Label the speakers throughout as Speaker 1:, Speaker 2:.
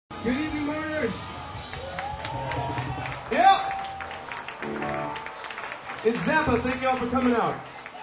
Speaker 1: Good evening, Mariners. Yeah. It's Zappa. Thank y'all for coming out.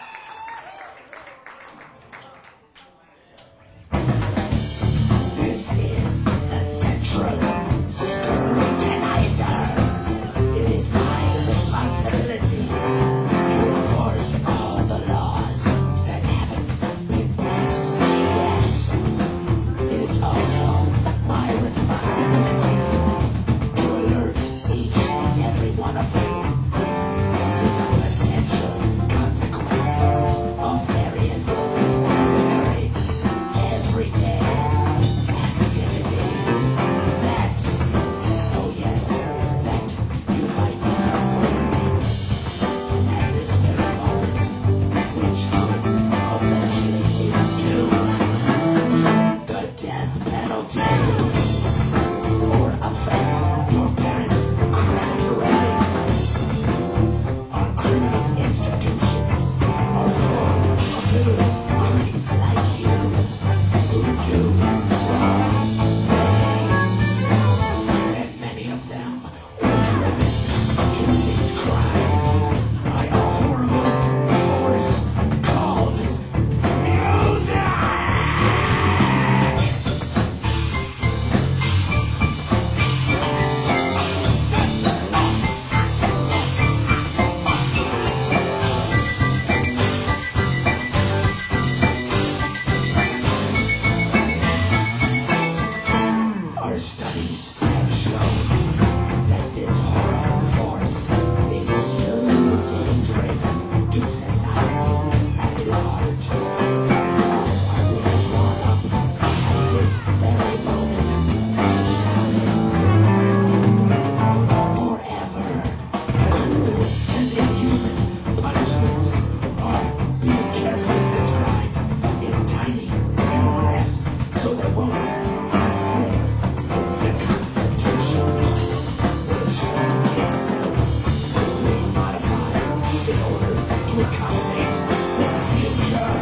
Speaker 2: This is the Central Scrutinizer. It is my responsibility to enforce all the laws that haven't been passed yet. It is also my responsibility to alert each and every one of you to the potential consequences of various ordinary, everyday activities that, oh yes, that you might be performing at this very moment, which could eventually lead to the death penalty or affect your parents' credit rating. Our criminal institutions are full of little creeps like you who do wrong things. And many of them were driven to these crimes by a horrible force called music. Our studies have shown that this horrible force is so dangerous to society at large. Laws are being drawn up at this very moment to stop it forever. Cruel and inhuman punishments are being carefully described in tiny paragraphs so they won't conflict with the Constitution, which itself is being modified in order to accommodate the future.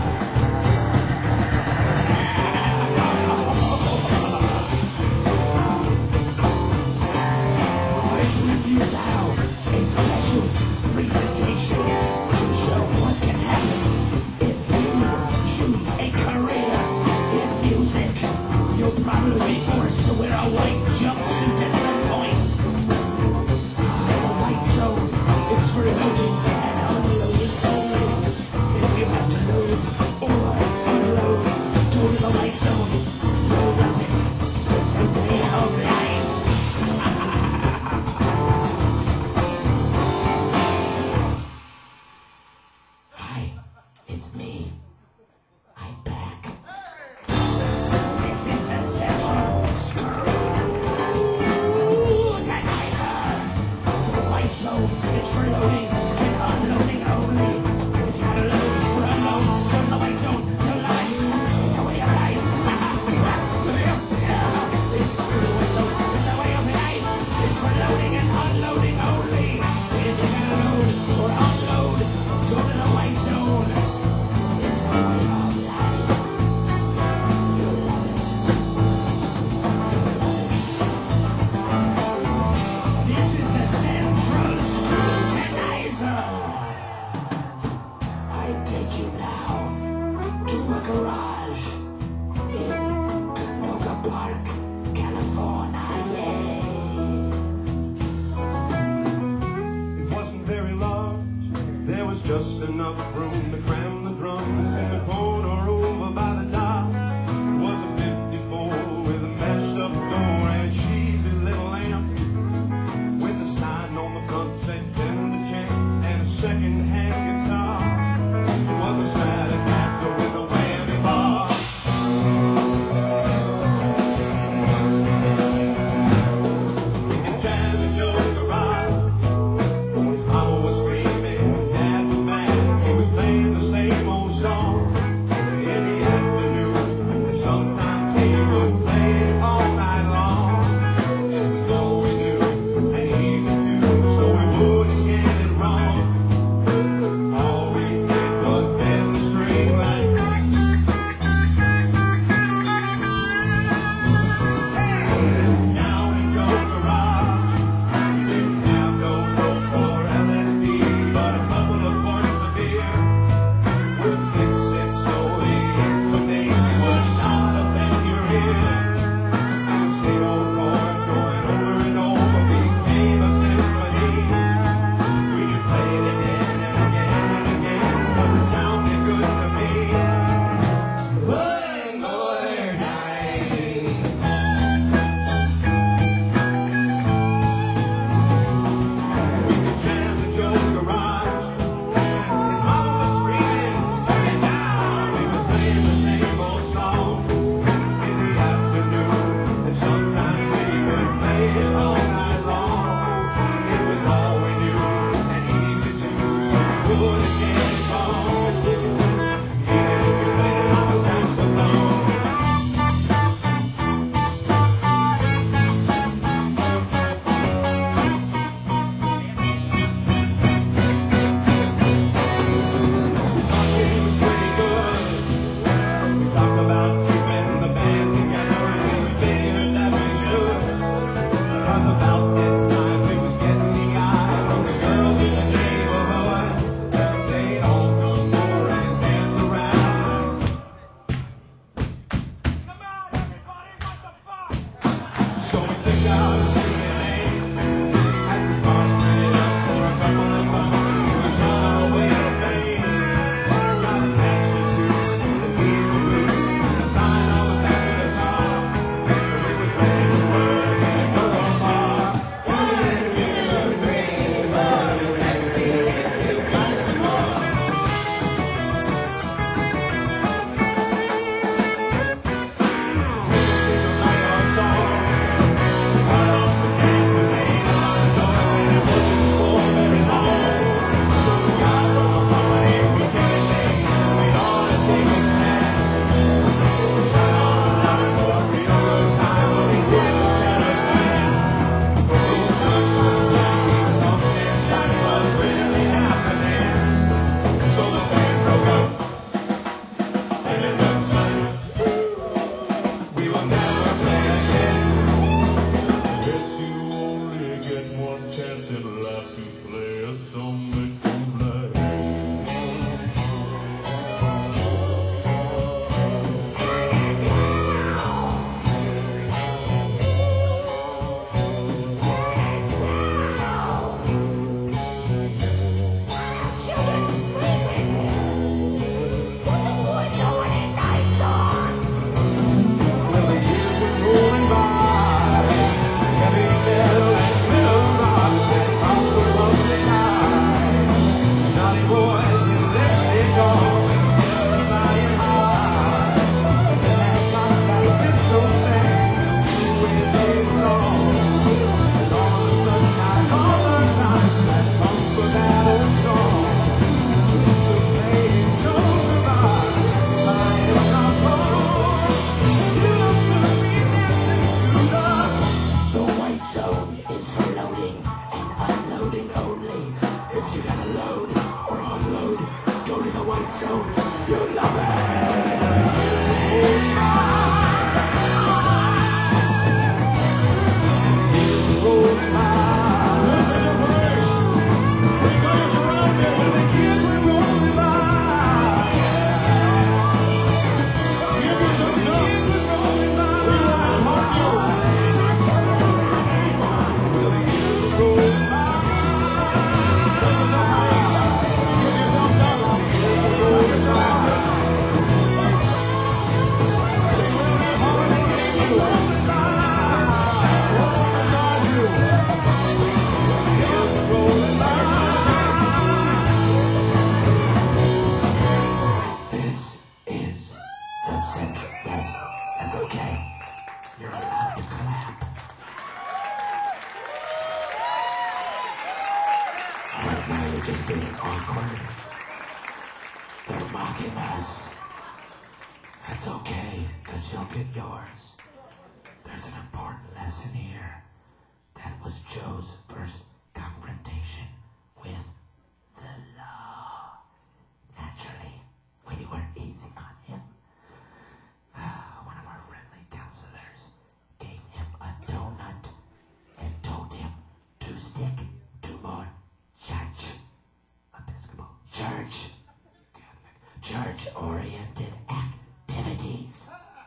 Speaker 2: I bring you now a special presentation to show what can happen if you choose a career in music. You'll probably be forced to wear a white jumpsuit at some point. The white zone is for loading and unloading only. If you have to load or unload, go to the white zone. Roll with it. It's a way of life. Hi, it's me. I'm back. This is the Central Scrutinizer. The white zone is for loading and unloading only. If you gotta load or unload, go to the white zone. No lie. It's a way of life. It's the white zone. It's a way of life. It's for loading and unloading only. If you gotta load or unload, go to the white zone. It's a way of life. You love it. This is the Central Scrutinizer. I take you now to a garage in Canoga Park, California.
Speaker 1: It wasn't very large. There was just enough room to cram the drums in the corner over by the dock. It was a 54 with a messed up door and a cheesy little lamp with a sign on the front saying Fender Champ and a second-hand guitar. It was a Stratocaster with a whammy bar. And Jazz and Joe's garage. His mama was screaming, his dad was mad. He was playing the same pick out a silly name. Had some cards printed up for a couple of bucks, and we was on our way to fame. Got a matching suits, the gear and boots, and a sign on the back of the car. And we was ready to work in a good-old bar. 1, 2, 3, 4, let's see if you got some more. Chance in life to play a song that you like.
Speaker 2: Children sleeping. What's the boy doing in nice songs?
Speaker 1: Well, the years are rolling by, heavy metal and metal rock that rock the lovely night. Snotty boys with lipstick on, everybody high. That kind of disco thing, when it came along. And all of a sudden, I all the time, that funk for that old song. So playing Joe's the rock, lying on phone.
Speaker 2: The white zone is for loading and unloading only. If you gotta load or unload, go to the white zone. You'll love it. This is the Central. Yes, that's okay. You're allowed to clap. Right now you're just being awkward. They're mocking us. That's okay, because you'll get yours. There's an important lesson here. That was Joe's first confrontation with the law. Naturally, we were easy on him. One of our friendly counselors gave him a donut and told him to stick to more church, Episcopal, church-oriented activities.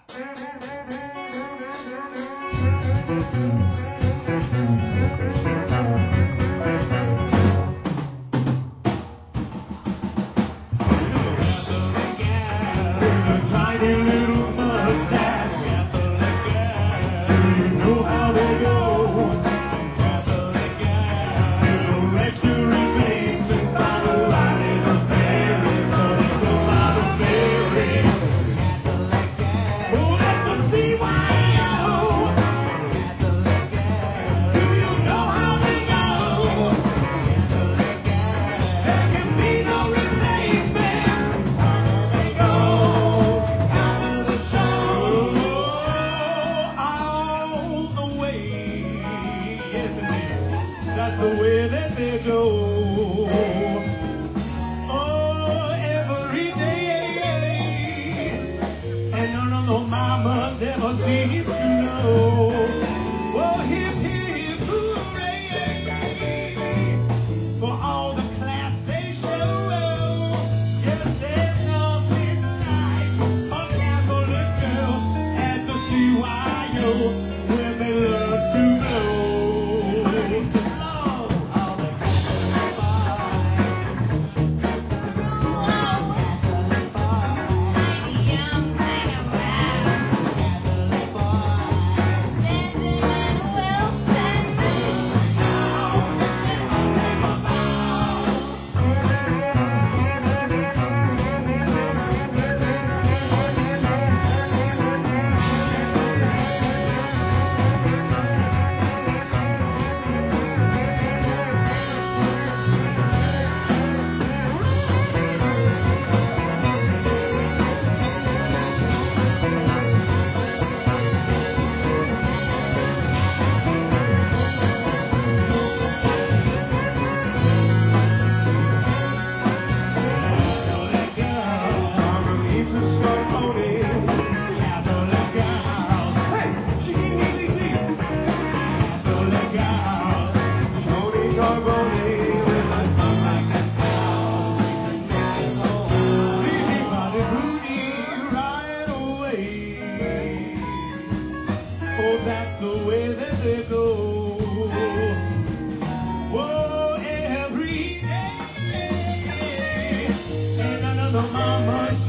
Speaker 1: Tiny little mustache, Catholic guy. You know how they go. Catholic guy. The rectory basement by the light is a fairy, but by the fairy. Catholic guy. Oh, let the CYO. Catholic guy. Do you know how they go? Catholic guy. There can be no replacement. How do they go? That's the way that they go. Oh, every day. And none of the mamas ever seem to know. Oh, hip, hip, hooray. For all the class they show. Yes, there's nothing like a Catholic girl at the CYO where they love to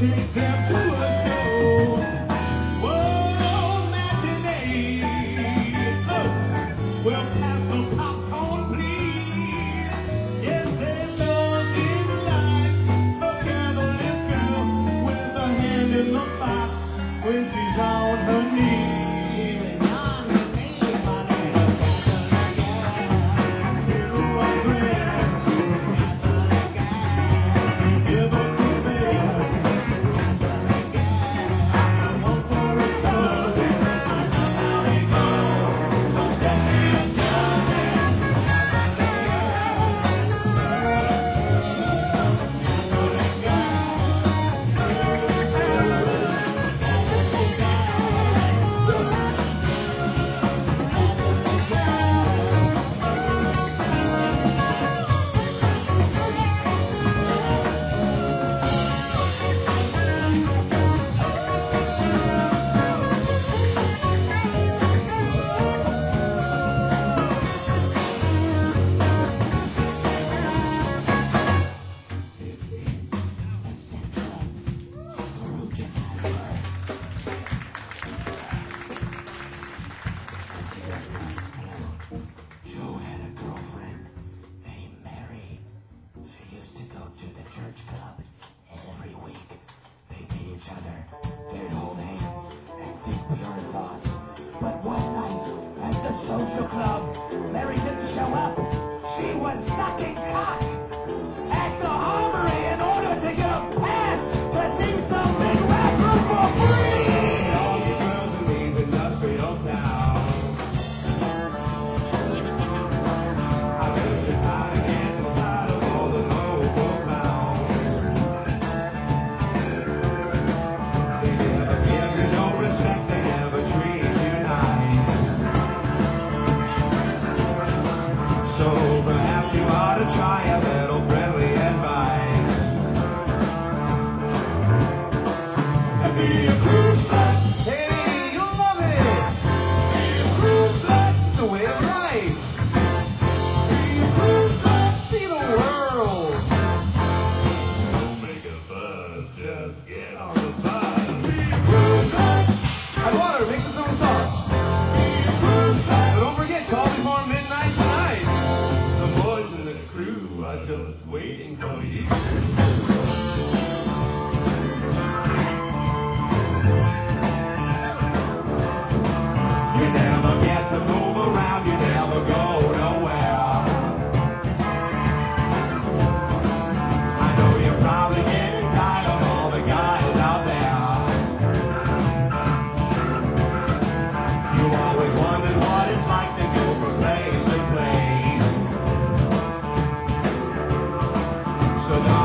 Speaker 1: take them to a show. Whoa, matinee. Oh, well, pass the popcorn, please. Yes, they love it like a Catholic girl with a hand in the box when she's on her knees. She was on her knees, my little Catholic girl. You are dressed, Catholic girl. Give up the face, Catholic girl. I want for a cousin, I know how it goes. So send me a cousin, Catholic
Speaker 2: This is the Central Screwdriver. Joe had a girlfriend named Mary. She used to go to the church club every week. They'd meet each other, they'd hold hands, and think pure thoughts. But one night at the social club, Mary didn't show up. She was sucking cock at the Armory in order to get a pass to see some big rapper for free.
Speaker 1: all the girls in these industrial towns. I bet you how to get inside of all the local clowns. They never give you no respect, they never treat you nice. So perhaps you ought to try a little friendly advice. And be a cruise slut. Hey, you'll love it. Be a cruise slut. It's a way of life. Be a cruise slut. See the world. Don't make a fuss. Just get on the bus. Be a cruise slut. Add water. Mix its own sauce. Be a cruise slut. But don't forget, call before midnight tonight. The boys and the crew are just waiting for you. You never get to move around, you never go nowhere. I know you're probably getting tired of all the guys out there. You always wondered what it's like to go from place to place. So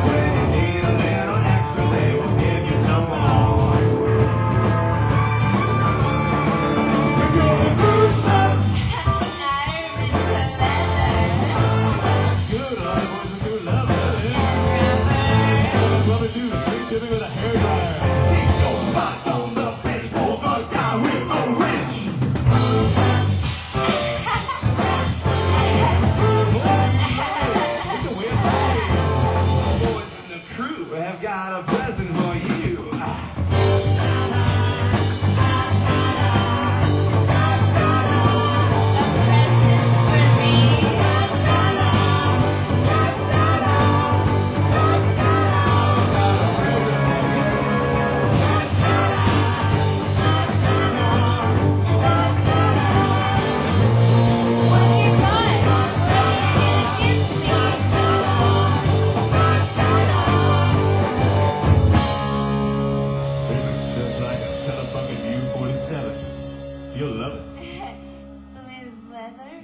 Speaker 1: when you need a little extra, they will give you some more. We're gonna cruise up. Good, I want to do love it. Rubber dude, treat me with a hairdryer. Keep your spot on the bench for a guy with a wrench. It's a weird thing. Boys in the crew have got a present for you. Just like a telefucking U-47. You'll love it.
Speaker 3: With leather?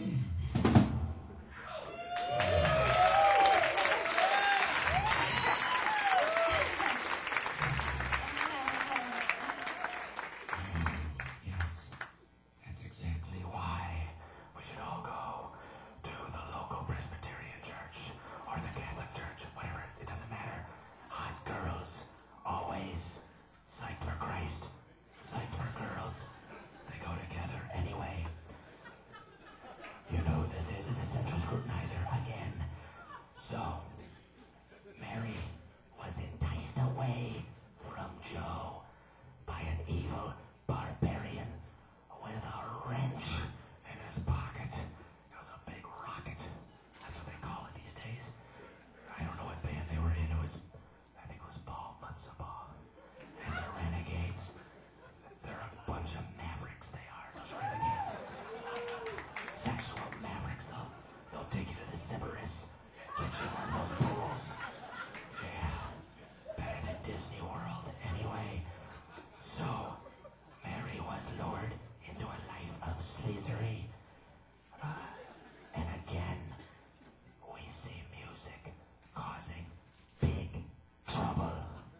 Speaker 2: Yes, that's exactly why we should all go to the local Presbyterian church or the Catholic church, whatever, it doesn't matter. Hot girls, always. Psyched for Christ, psyched for girls. They go together anyway. You know who this is? It's a central scrutinizer again. So, Mary was enticed away from Joe by an evil barbarian with a wrench in his pocket. It was a big rocket. That's what they call it these days. I don't know what band they were in. It was, I think it was Paul Mutzabah. And the Renegades. They're a bunch of mavericks, they are, those Renegades. Sexual mavericks, though. They'll take you to the Cerberus, get you on those pools. Yeah, better than Disney World, anyway. So, Mary was lured into a life of sleazery. And again, we see music causing big trouble.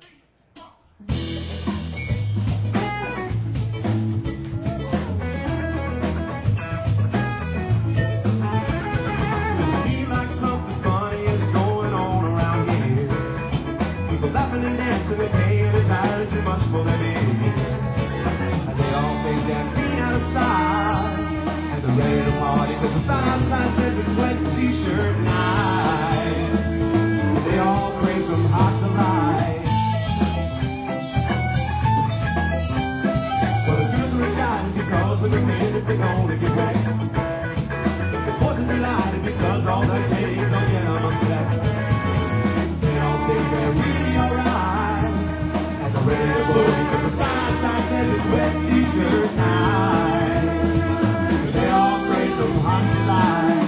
Speaker 1: Seems like something funny is going on around here. People laughing and dancing and paying entirely too much for their beer. And they all think they're being out of sight. And they're ready to party because the sign outside says it's wet t-shirt night. And they all crave some hot delight. Well, the girls are excited because when they admit that they're gonna get wet. The boys are delighted because all that takes don't get them upset. They all think they're really alright. And they're ready to blow because the sign outside says it's wet t-shirt night. They all crave some hot delight.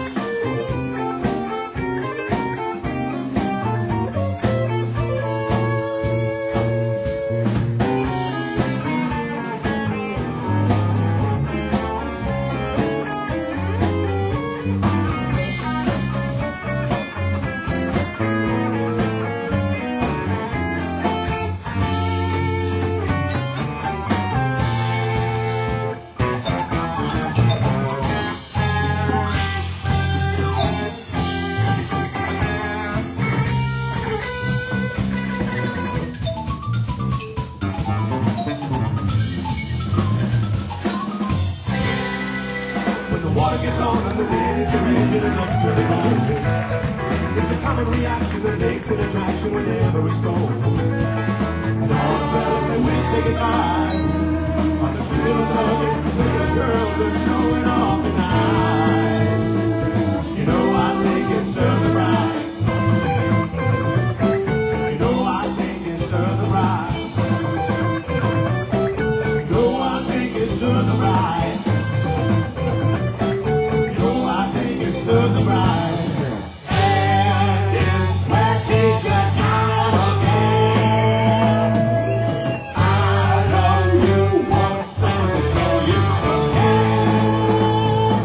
Speaker 1: When the water gets on and the wind is raising and up to the moon, it's a common reaction that makes an attraction whenever it's cold. And all the fellas they wish they could find are the two little nuggets, the little girls that's showing off tonight. You know I think it serves them right. You know I think it serves them right. You know I think it serves them right. Serves them right. And it's where t-shirt time again. I love you once and I know you again.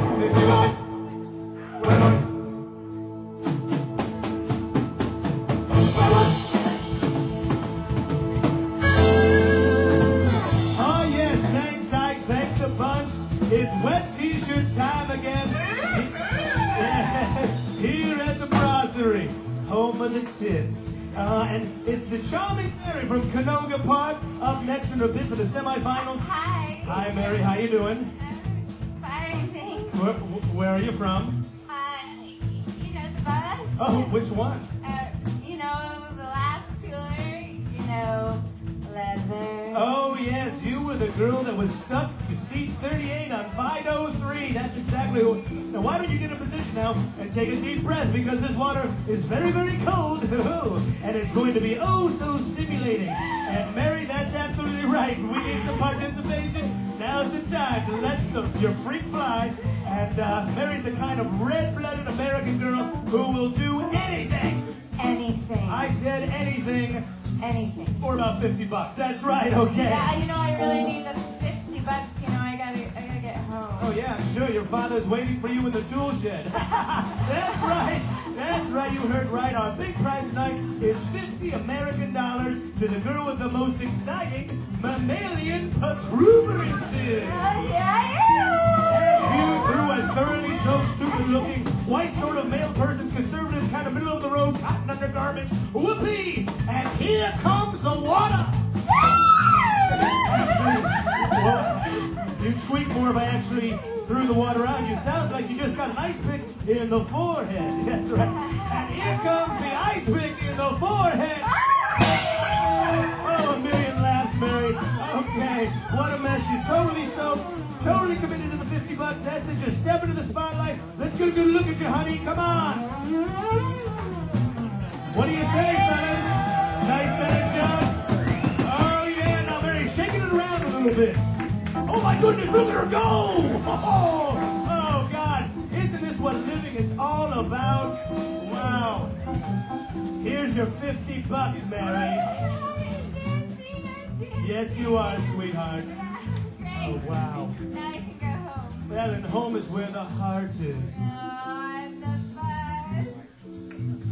Speaker 4: big tits. And it's the charming Mary from Canoga Park up next in her bid for the semifinals.
Speaker 3: Hi.
Speaker 4: Hi, Mary. How you doing?
Speaker 3: Fine, thanks.
Speaker 4: Where are you from?
Speaker 3: You know the bus?
Speaker 4: Oh, which one?
Speaker 3: You know, the last tour, you know, leather.
Speaker 4: Oh, yes, you were the girl that was stuck to seat 38 on 503. That's exactly who. Now, why don't you get in position now and take a deep breath, because this water is very, very cold, and it's going to be oh so stimulating. And Mary, that's absolutely right. We need some participation. Now's the time to let your freak fly. And Mary's the kind of red-blooded American girl who will do anything.
Speaker 3: Anything.
Speaker 4: I said anything.
Speaker 3: Anything.
Speaker 4: For about $50. That's right, okay.
Speaker 3: Yeah, you know, I really need the $50. You know, I gotta get home.
Speaker 4: Oh yeah, I'm sure your father's waiting for you in the tool shed. That's right. That's right. You heard right. Our big prize tonight is 50 American dollars to the girl with the most exciting mammalian protuberances. You through a thoroughly so stupid-looking, white sort of male person's conservative kind of middle-of-the-road cotton undergarment. Whoopee! And here comes the water. Well, you'd squeak more if I actually threw the water out. You sound like you just got an ice pick in the forehead. That's right. And here comes the ice pick in the forehead. Oh, a million laughs, Mary. Okay, what a mess. She's totally soaked, totally committed to the $50. That's it. Just step into the spotlight. Let's get a good look at you, honey. Come on. What do you say, fellas? Nice set of jugs. Oh, yeah. Now, Mary, shaking it around a little bit. Oh, my goodness. Look at her go. Oh, God. Isn't this what living is all about? Wow. Here's your $50, Mary. Yes, you are, sweetheart.
Speaker 3: Great.
Speaker 4: Oh, wow.
Speaker 3: Now I can go home.
Speaker 4: Well, and home is where the heart is.
Speaker 3: Oh, I'm the bus.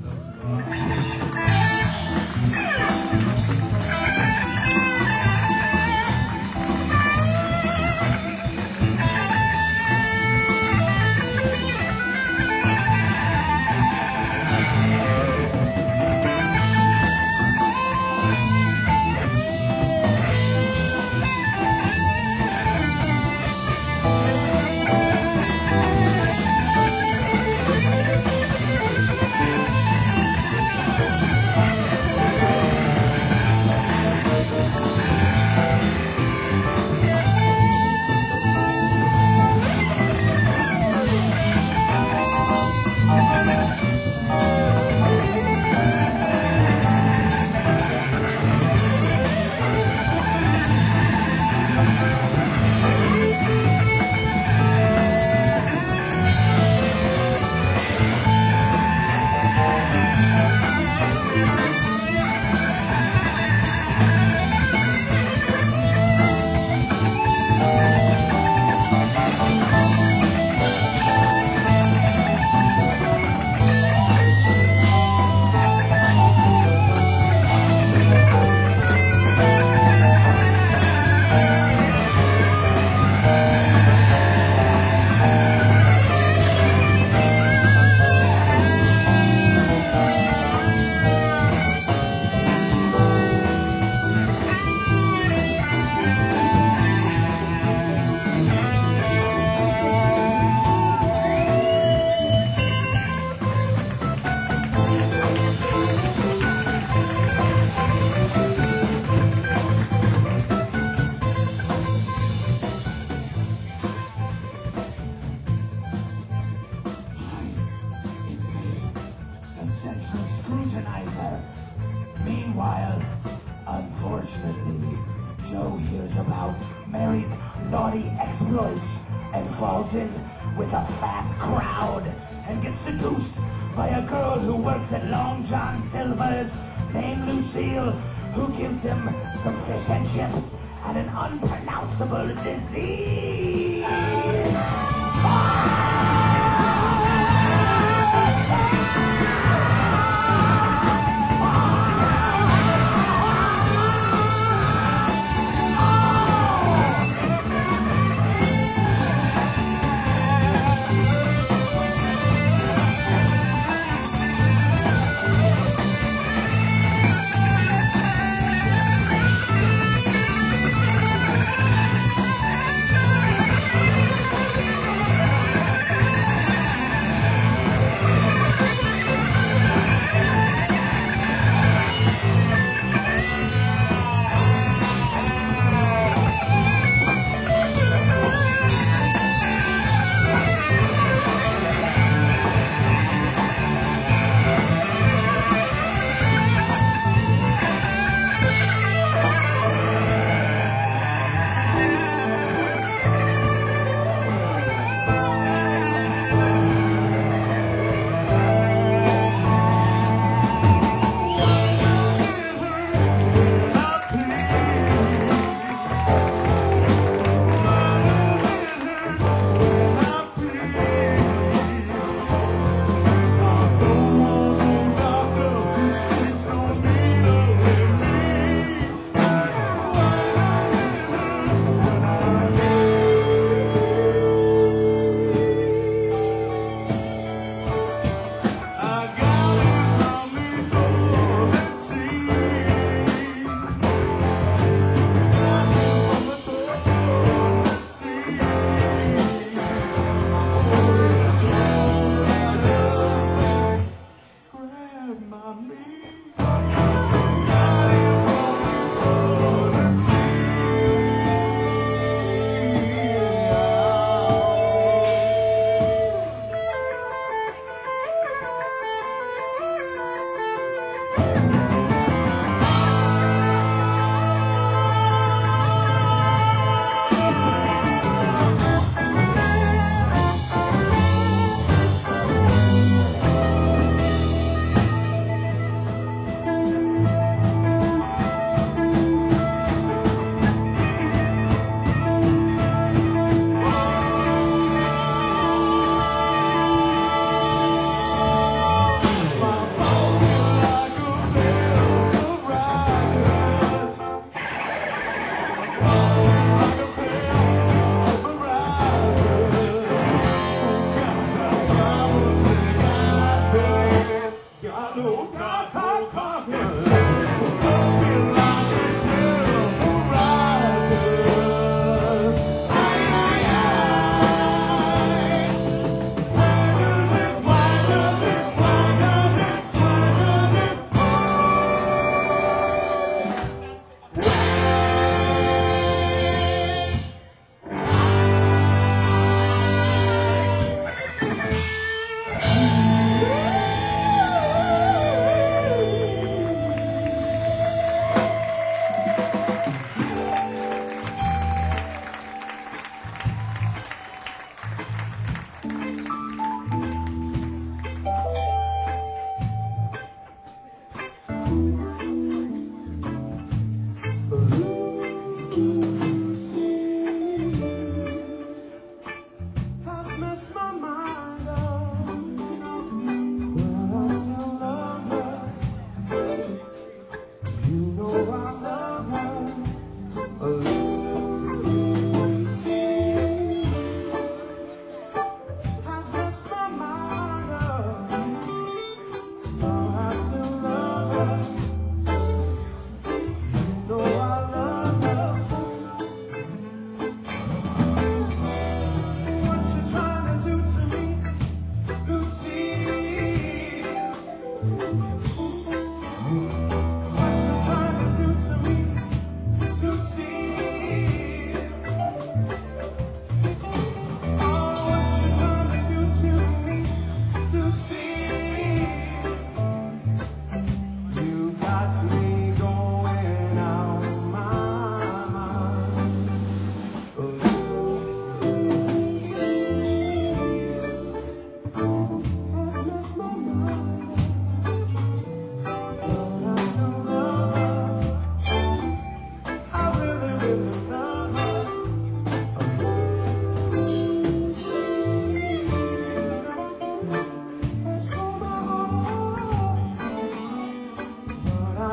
Speaker 2: It's me, the central scrutinizer. Meanwhile, unfortunately, Joe hears about Mary's naughty exploits and falls in with a fast crowd and gets seduced by a girl who works at Long John Silver's named Lucille, who gives him some fish and chips and an unpronounceable disease.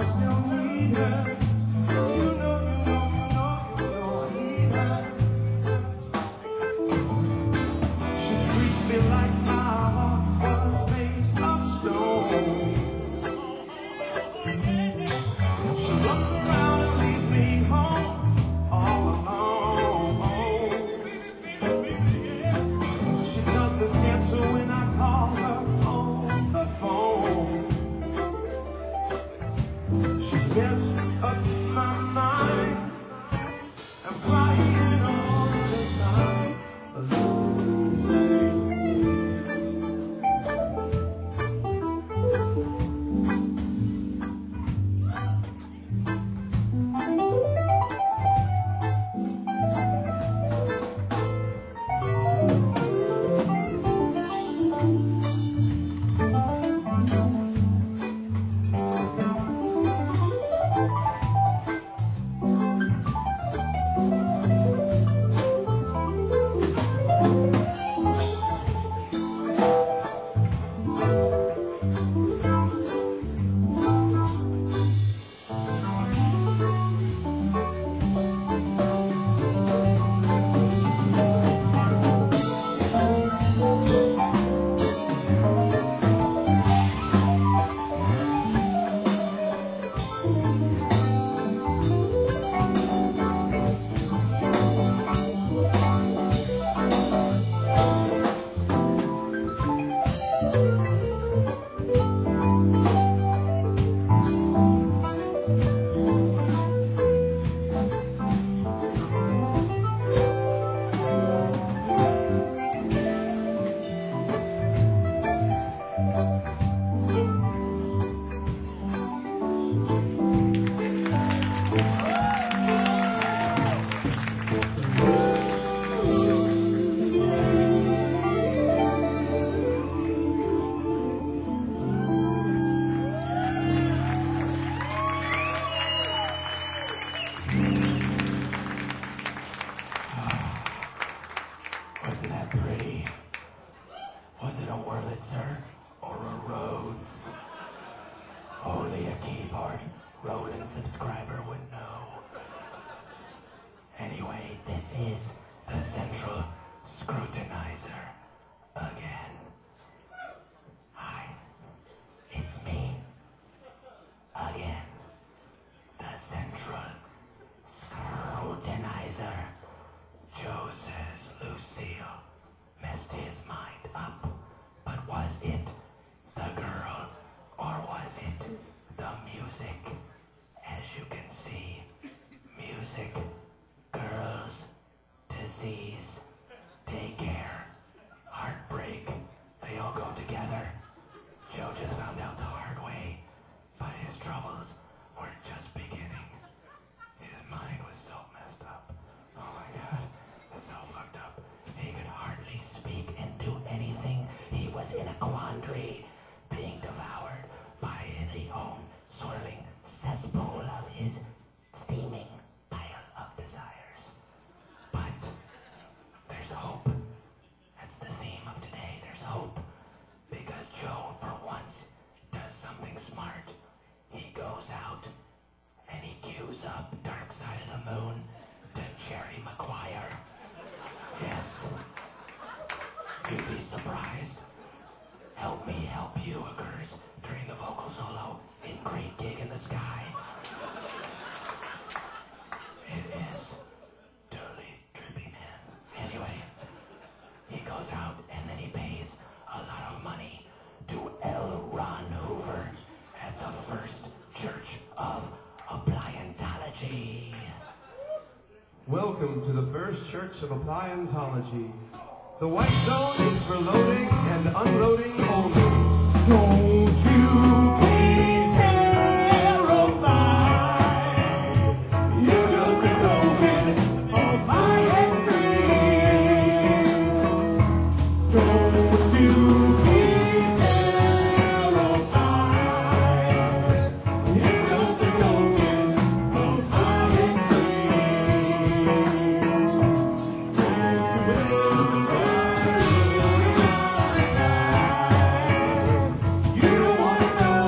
Speaker 1: I still need her. You know I need her. She treats me like my heart was made of stone. She runs around and leaves me home all alone. She doesn't answer when I call her on the phone. She's messed up my mind. I'm crying all the time. Losing.
Speaker 2: Wasn't that pretty? Was it a Wurlitzer or a Rhodes? Only a keyboard Roland subscriber would know. Anyway, this is the Central Scrutinizer again. Hi, it's me again. The Central Scrutinizer. Joe says Lucille messed his mind up, but was it the girl or was it the music? As you can see, music, girls, disease, daycare, heartbreak, they all go together. Joe just found out the hard way, but his troubles were just beginning. His mind was so messed up. Oh my God. So fucked up. He could hardly speak and do anything. He was in a quandary, being devoured by the own swirling cesspool of his steaming pile of desires. But there's hope. That's the theme of today. There's hope. Because Joe, for once, does something smart. He goes out and he cues up Dark Side of the Moon to Jerry Maguire. Yes. You'd be surprised. Help Me Help You occurs during the vocal solo in Great Gig in the Sky. It is totally trippy, man. Anyway, he goes out and then he pays a lot of money to L. Ron Hoover at the First Church of Appliantology.
Speaker 1: Welcome to the First Church of Appliantology. The white zone is for loading and unloading only.
Speaker 4: Don't you be terrified. It's just a token of my extremes. Don't you be terrified. It's just a token of my extremes. You don't want to know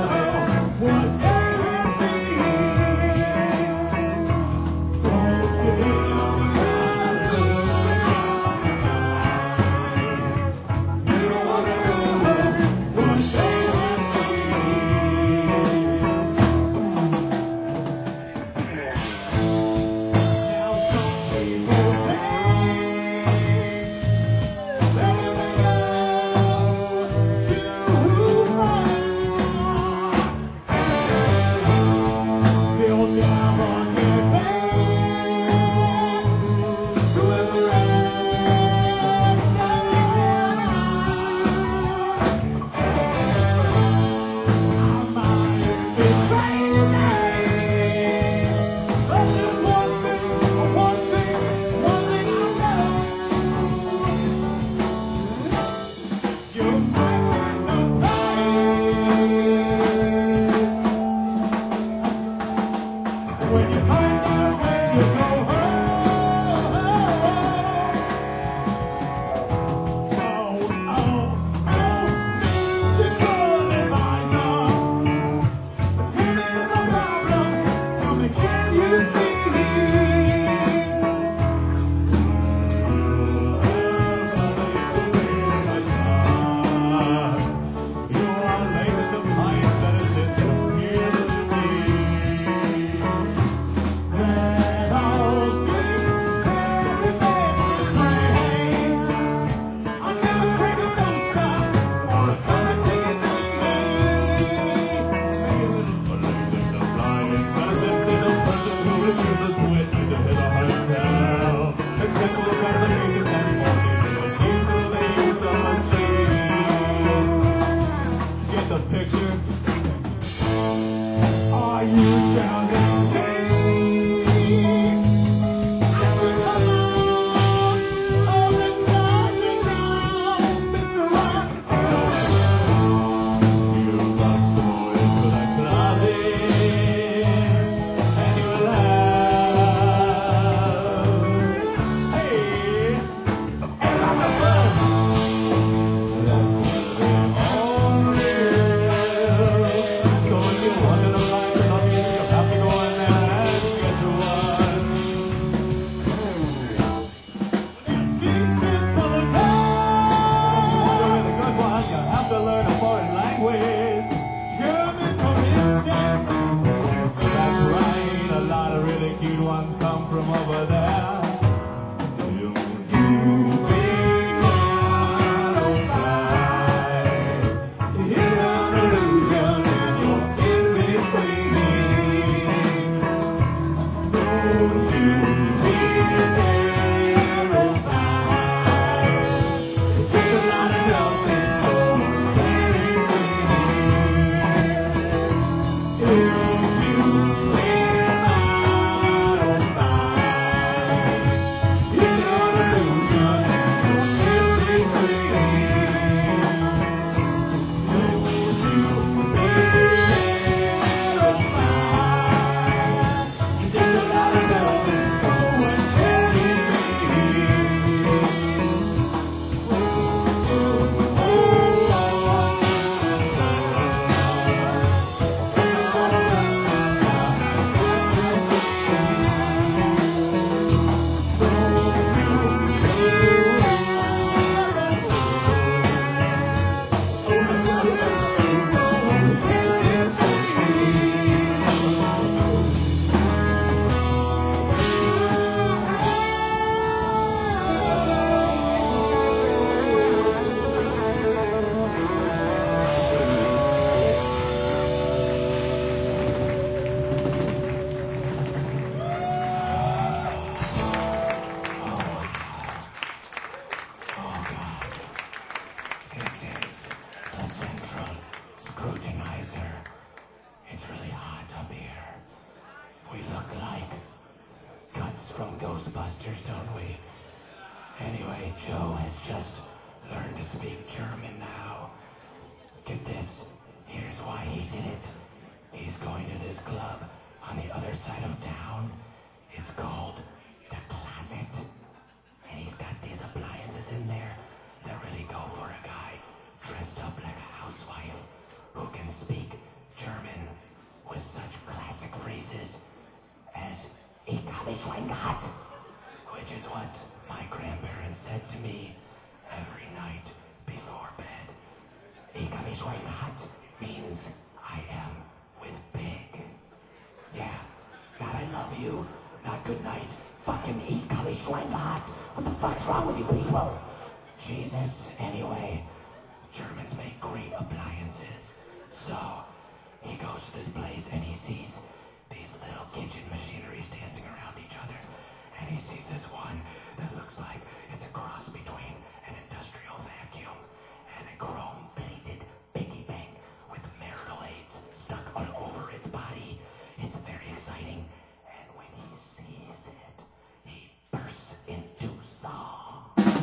Speaker 2: up here. We look like guts from Ghostbusters, don't we? Anyway, Joe has just learned to speak German now. Get this, here's why he did it. He's going to this club on the other side of town. It's called The Closet. And he's got these appliances in there that really go for a guy dressed up like a housewife who can speak German with such classic phrases as "Ich habe Schwein gehabt," which is what my grandparents said to me every night before bed. "Ich habe Schwein gehabt" means I am with pig. Yeah, not I love you, not good night. Fucking "Ich habe Schwein gehabt." What the fuck's wrong with you people? Jesus, anyway. Germans make great appliances. So, he goes to this place and he sees these little kitchen machineries dancing around each other. And he sees this one that looks like it's a cross between an industrial vacuum and a chrome-plated piggy bank with marital aids stuck all over its body. It's very exciting. And when he sees it, he bursts into song.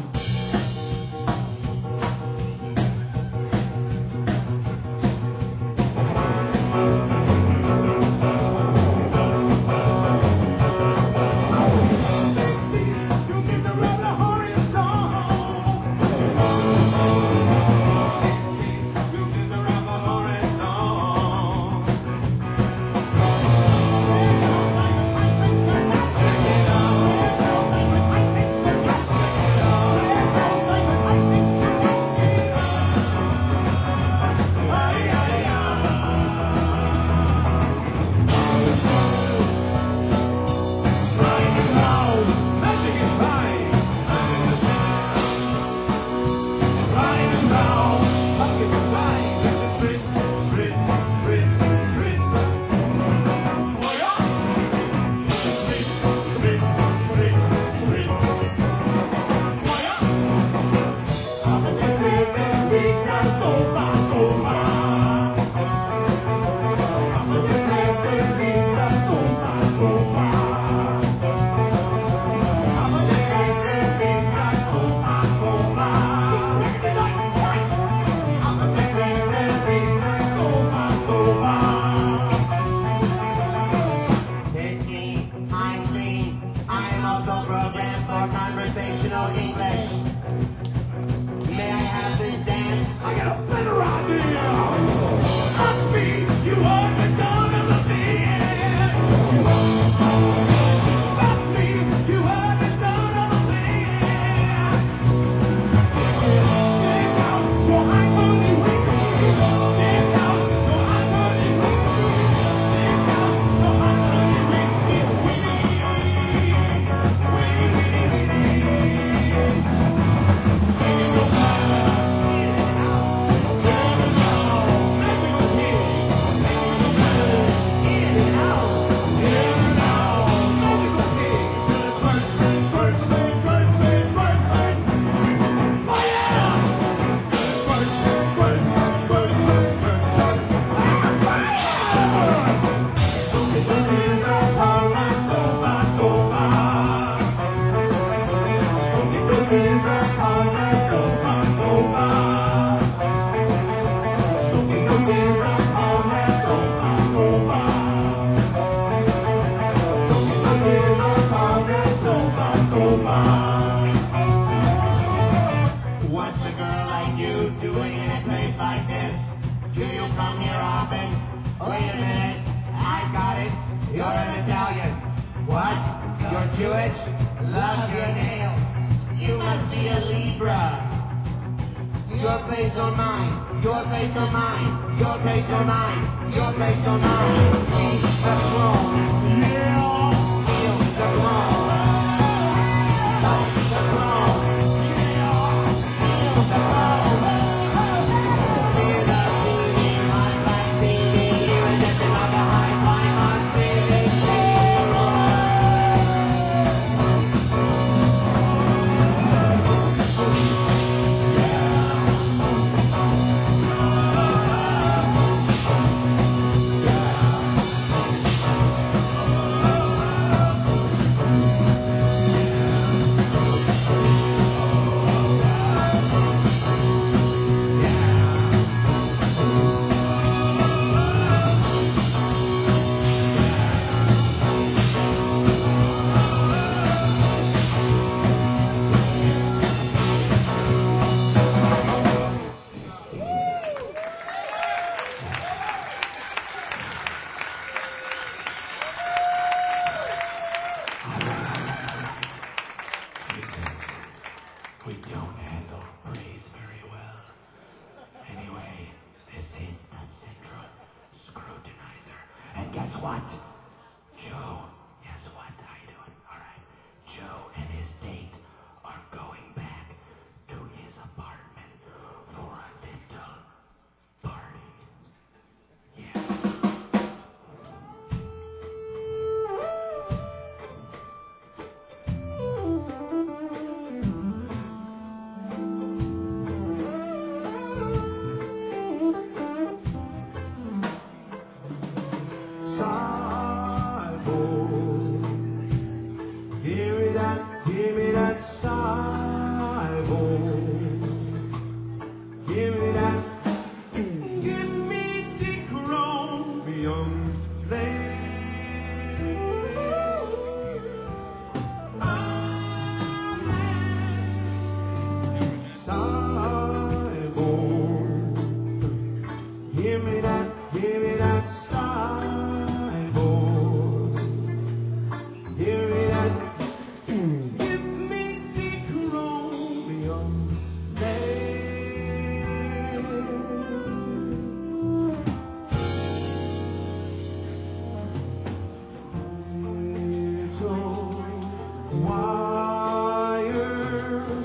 Speaker 5: What's a girl like you doing in a place like this? Do you come here often? Wait a minute, I got it. You're an Italian. What? You're Jewish? Love your nails. You must be a Libra. Your place or mine? Your place or mine? Your place or mine? Your place or mine? See the throne. Yeah. Feel the throne. Touch the throne. Yeah. Feel the throne. See the TV, my black TV. You and this and I'm behind my heart.
Speaker 2: But guess what? Joe, guess what? How you doing? All right. Joe and his date are going back to his apartment for a little party. Yeah.
Speaker 1: Cyborg, give me that cyborg, give me that, give me dechromium cyborg, give me that cyborg, give me that, give me dechromium wires,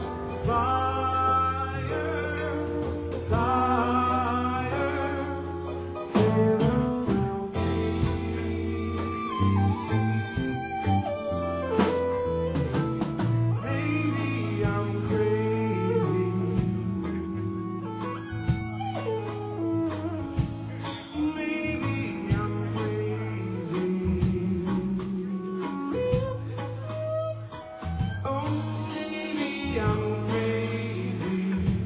Speaker 1: pliers, tires, maybe I'm crazy, maybe I'm crazy. Oh, maybe I'm crazy.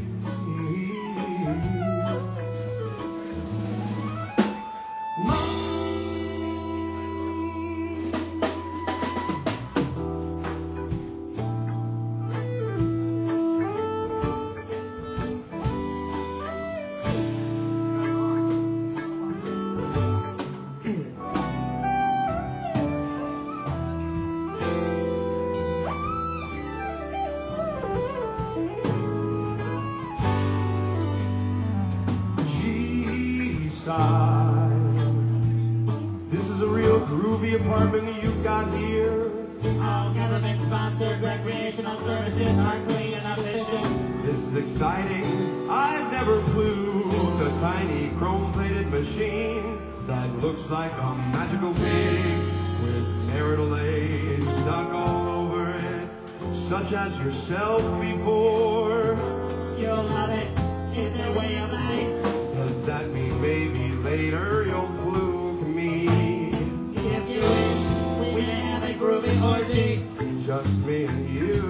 Speaker 1: G-side. This is a real groovy apartment that you've got here.
Speaker 5: All government-sponsored recreational services are clean and efficient.
Speaker 1: This is exciting. I've never flew a tiny chrome-plated machine that looks like a magical pig with marital aid stuck all over it, such as yourself before.
Speaker 5: You'll love it. It's their way of life.
Speaker 1: Does that mean maybe later you'll fluke me?
Speaker 5: If you wish, we may have a groovy orgy.
Speaker 1: Just me and you.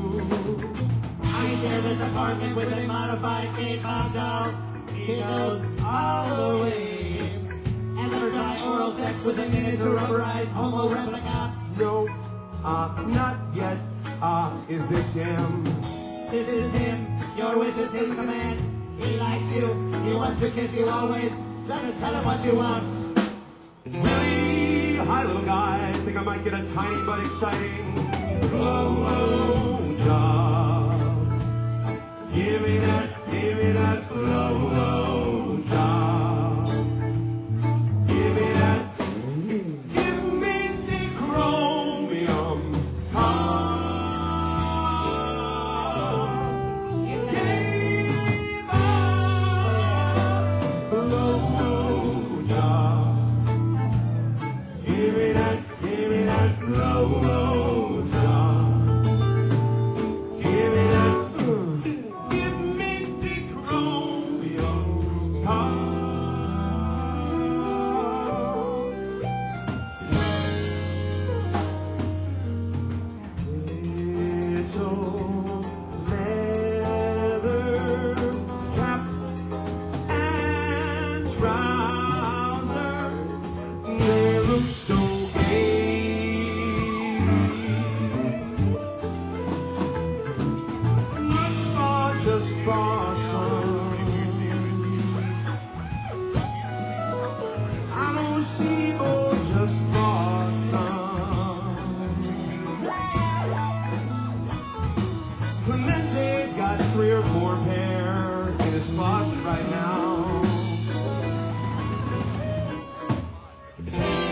Speaker 5: I share this apartment with a modified Kate Bob doll. He goes all the way. Ever try oral sex with a miniature rubberized homo replica?
Speaker 1: No, not yet. Is this him?
Speaker 5: This is him. Your wish is his command. He likes you. He wants to kiss you always. Just tell him what you want.
Speaker 1: Really? Hi, little guy. I think I might get a tiny but exciting blow job. Give me that blow job. Give me that, give me the chromium Clemente's got 3 or 4 pair in his closet right now.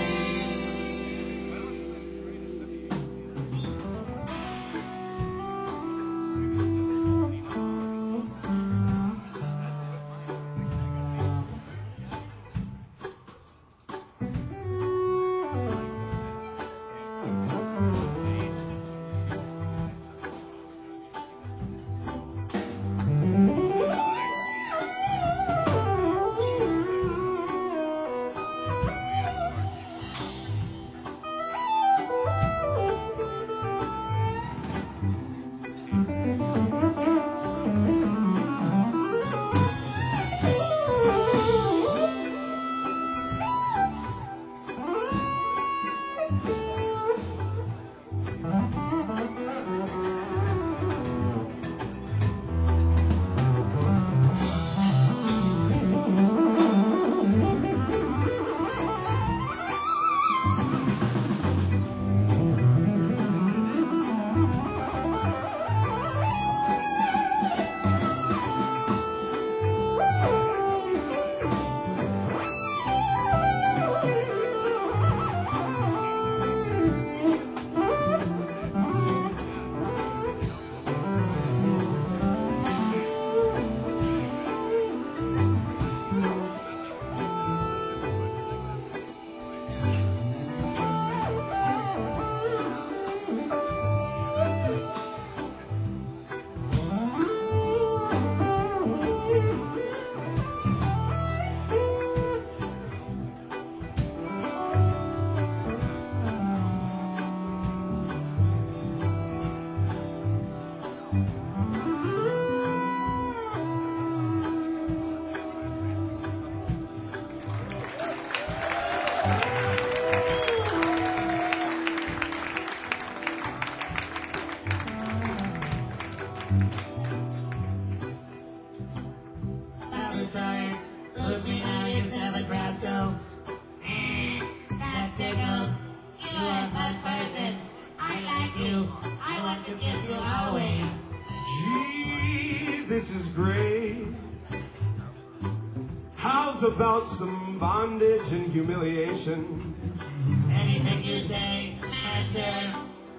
Speaker 1: was about some bondage and humiliation.
Speaker 5: Anything you say, master.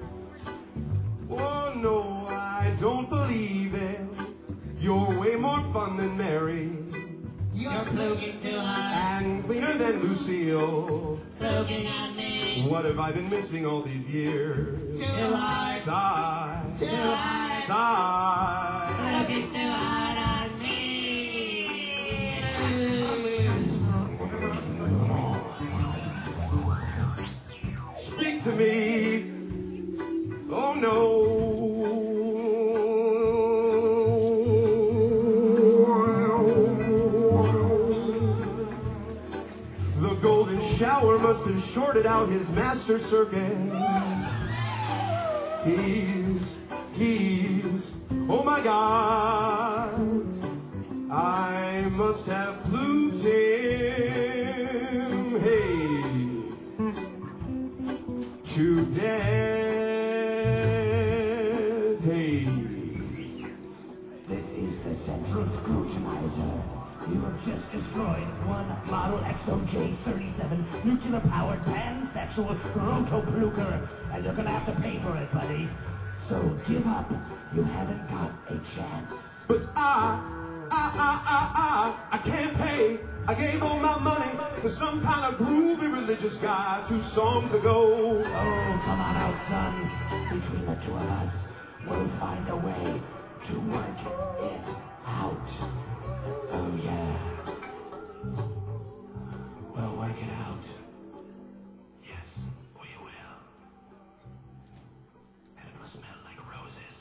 Speaker 1: Oh no, I don't believe it. You're way more fun than Mary,
Speaker 5: You're plugging too hard,
Speaker 1: and cleaner than Lucille.
Speaker 5: plugging on me.
Speaker 1: What have I been missing all these years?
Speaker 5: Too hard,
Speaker 1: Sigh,
Speaker 5: too hard,
Speaker 1: sigh.
Speaker 5: plugging too hard on me.
Speaker 1: Speak to me. Oh no. The golden shower must have shorted out his master circuit. He's, oh my God. I must have proved him, hey, to death, hey.
Speaker 2: This is the Central Scrutinizer. You have just destroyed one model XOJ-37 nuclear-powered pansexual rotopluker, and you're gonna have to pay for it, buddy. So give up. You haven't got a chance.
Speaker 1: But I can't pay. I gave all my money to some kind of groovy religious guy 2 songs ago.
Speaker 2: Oh, come on out, son. Between the two of us, we'll find a way to work it out. Oh, yeah. We'll work it out. Yes, we will. And it will smell like roses.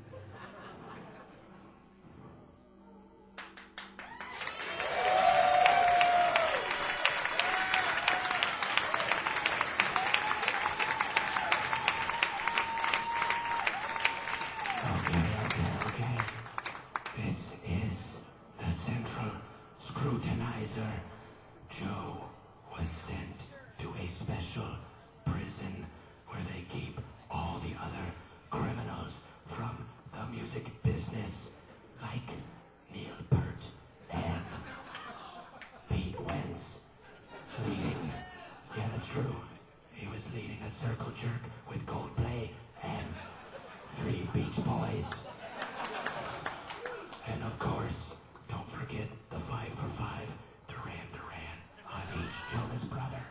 Speaker 2: Okay. This is the Central Scrutinizer. Joe was sent to a special prison where they keep all the other criminals from the music business, like Neil Peart and Pete Wentz. Yeah, that's true. He was leading a circle jerk with Coldplay and 3 Beach Boys. And of course, don't forget the 5 for 5 Duran Duran on each Jonas brother.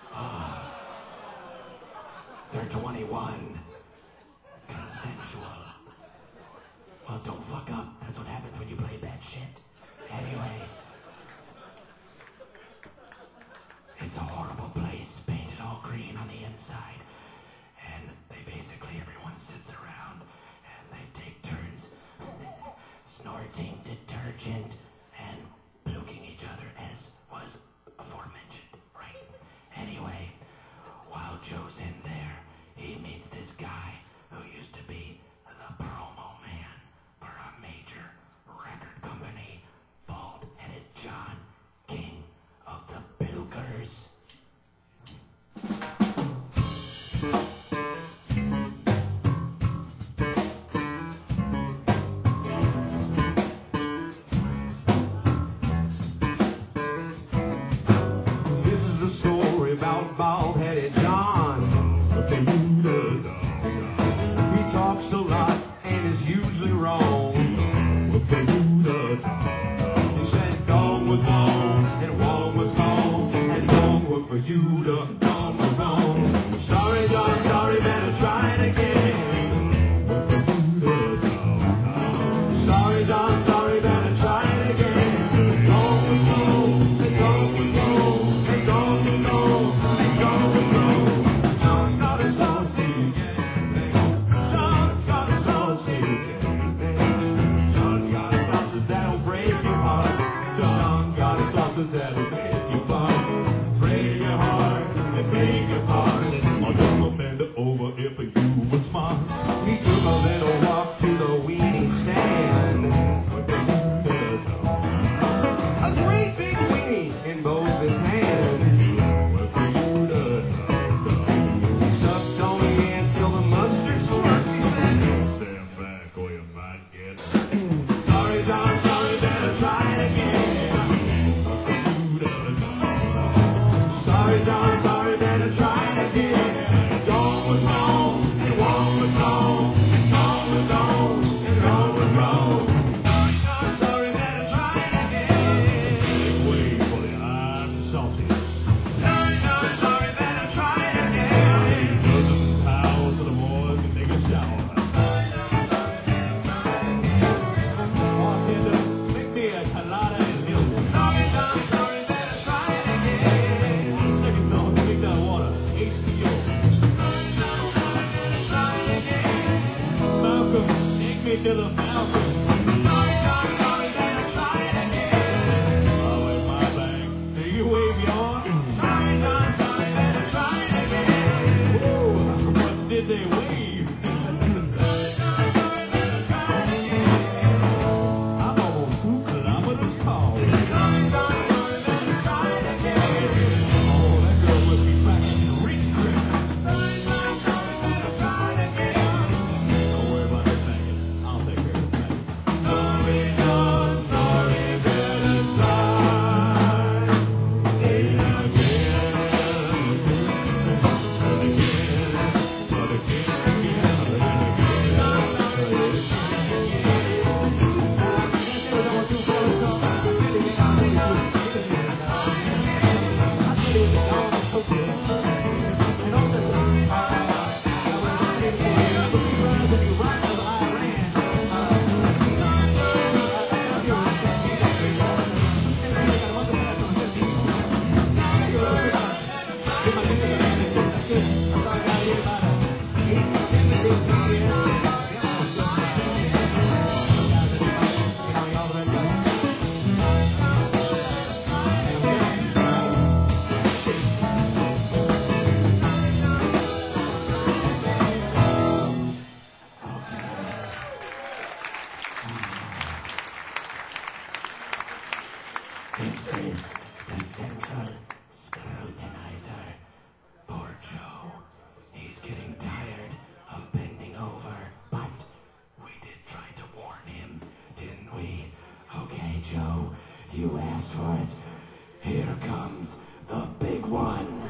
Speaker 2: They're 21. Consensual. Well, don't fuck up. That's what happens when you play bad shit. Anyway. It's a horrible place, painted all green on the inside. And everyone sits around and they take turns snorting detergent and pluking each other, as was aforementioned, right? Anyway, while Joe's in there, he meets this guy who used to be the promo man for a major record company, bald-headed John, king of the Plukers.
Speaker 1: This is the story about bald-headed John. He talks a lot and is usually wrong. He said dog was wrong and wrong was wrong, and wrong was for you to wrong was wrong. Sorry, John, sorry, better try it again. Sorry, John, sorry, better try it again. Wrong was wrong, and wrong was wrong, and wrong was wrong, and wrong was wrong. John got his heart
Speaker 4: me to the fountain. Sorry, not sorry, then I try it again. Oh, in my bag, do you wave your? Sorry, not sorry, then I try it again. Woo, how much did they wave? I'm almost 2 kilometers tall. Oh, that girl must be practicing reach grip. Don't worry about the thinking. I'll take care of the thinking. Sorry, John, sorry, better try. Again, and again, but again,
Speaker 2: This is the central scrutinizer. Poor Joe. He's getting tired of bending over. But we did try to warn him, didn't we? Okay, Joe, you asked for it. Here comes the big one.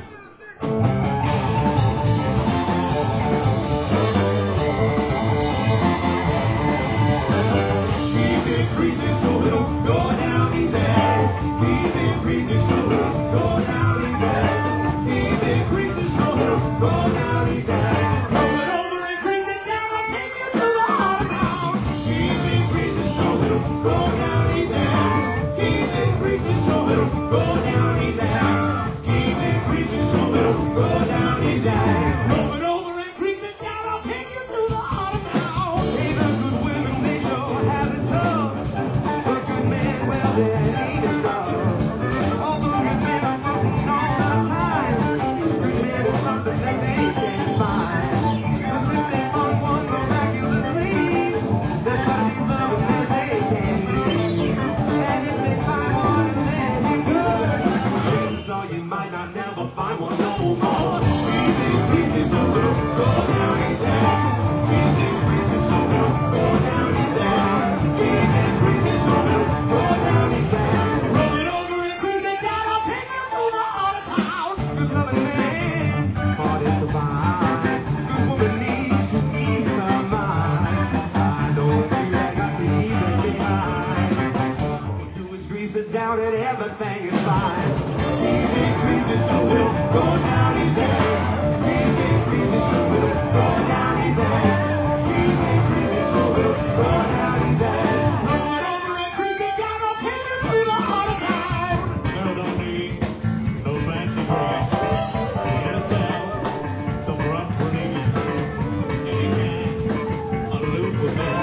Speaker 1: Keep it greasy so it'll go down easy. Keep it greasy so it'll go down easy. Keep it greasy so it'll go down easy. Roll it over and grease it down, I'll take you to the heart of town. Keep it greasy so it'll go down easy. Keep it greasy so it'll go down easy. Keep it greasy so it'll go down easy. Roll it over and grease it down, I'll take you to the heart of town. Hey, the good women, they sure have it tough. But good men, well, they ain't enough. All the good men are fucking all the time. Good men is something that they can't find. 'Cause if they find one miraculously, they're trying to be loving as they can be. And if they find one and then be good, chances are you might not never find one no more. Keep it greasy so it'll go down easy. Keep it greasy so it'll go down easy. Keep it greasy so it'll go down easy. Roll it over and grease it down, I'll take you to the heart of town. Good loving man, heart is divine. Good woman needs to ease her mind. I know a few that got to ease her behind. All we do is grease it down and everything is fine. Keep it greasy so it'll go down easy. Keep it greasy so it'll go down easy. Keep it greasy so it'll go down easy. Roll it over and grease it down, I'll take you to the heart of town.
Speaker 4: Girl don't need no fancy dress. Get herself some rough running. Anytime on the loop with me.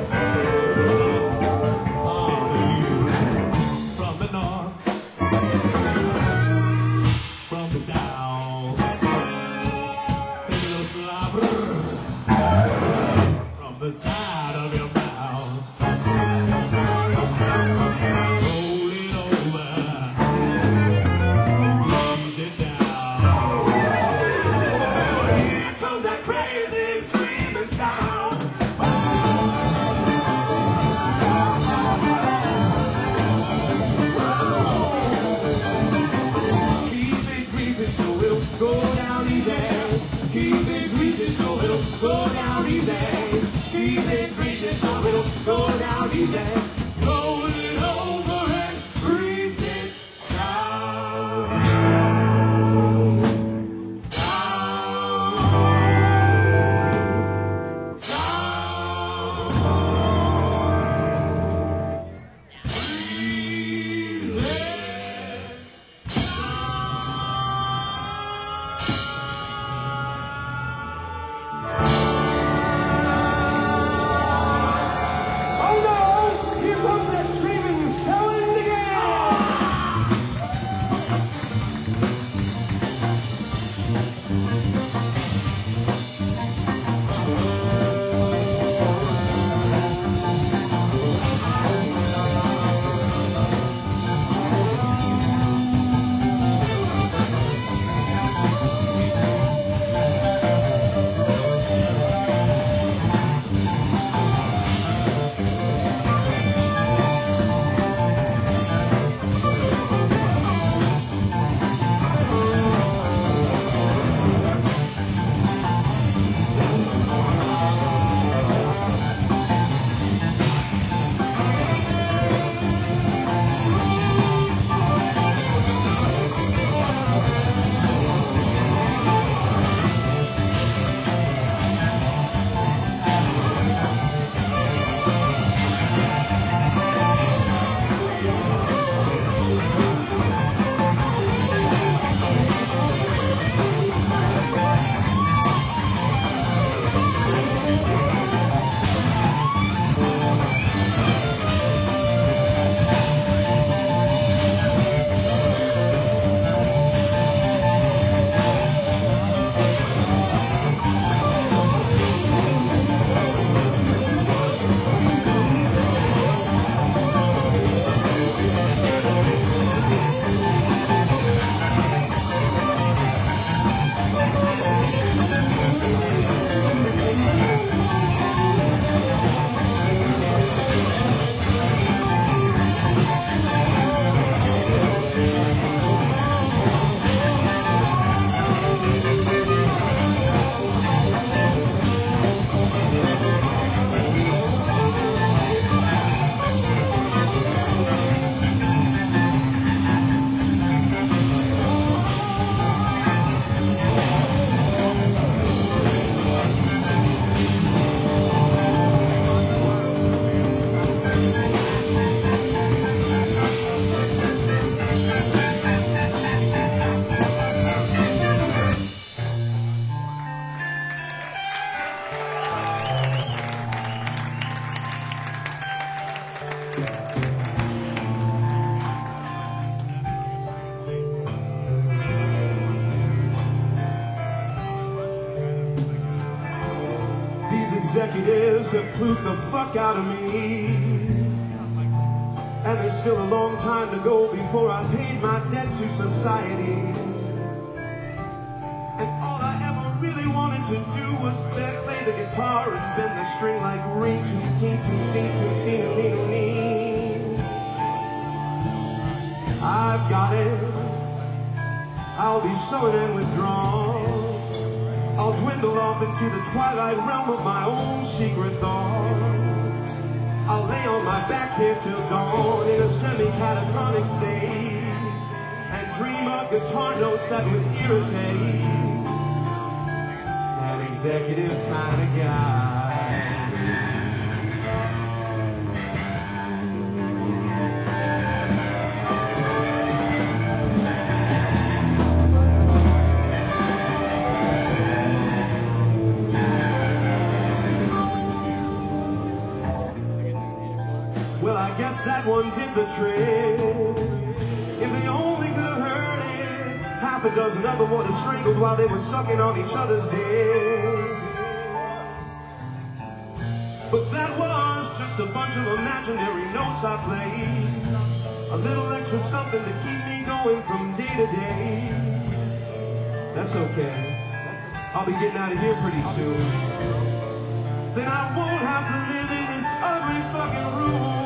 Speaker 4: All to you from the north, from the south. Take a little slobber from the side of your mouth. Roll it over. Ease it down.
Speaker 1: Here comes that crazy screaming sound. Keep it greasy so it'll go down easy. Keep it greasy so it'll go down easy. Keep it greasy so it'll go down easy. Roll it over and grease it down. Executives have plugged the fuck out of me, and there's still a long time to go before I paid my debt to society. And all I ever really wanted to do was play the guitar and bend the string like ring too teen too teen too teen too teen. I've got it. I'll be sullen and withdrawn. I'll dwindle off into the twilight realm of my own secret thoughts. I'll lay on my back here till dawn in a semi-catatonic state and dream of guitar notes that would irritate that executive kind of guy. I guess that one did the trick. If they only could have heard it, half a dozen of them would have strangled while they were sucking on each other's dick. But that was just a bunch of imaginary notes I played. A little extra something to keep me going from day to day. That's okay. I'll be getting out of here pretty soon. Then I won't have to live in this ugly fucking room.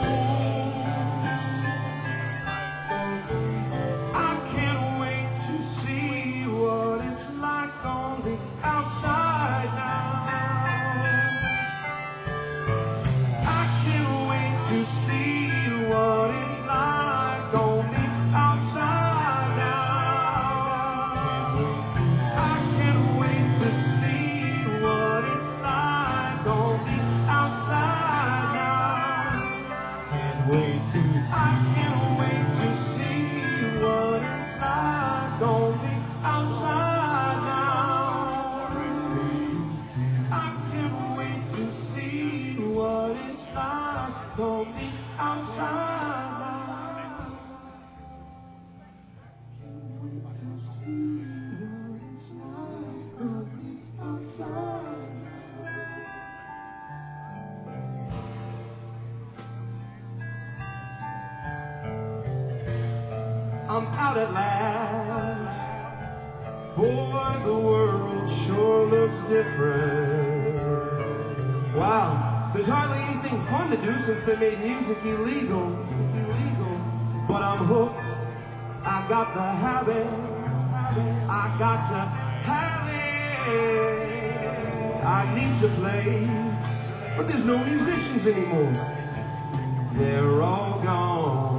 Speaker 1: Outside now, I can't wait to see what it's like on the outside now. I can't wait to see what it's like on the outside now. Can't wait to see. I can't wait to see what it's like on the outside now. I'm out at last. Boy, the world sure looks different. Wow, there's hardly anything fun to do since they made music illegal. But I'm hooked. I got the habit. I got to have it. I need to play, but there's no musicians anymore. They're all gone.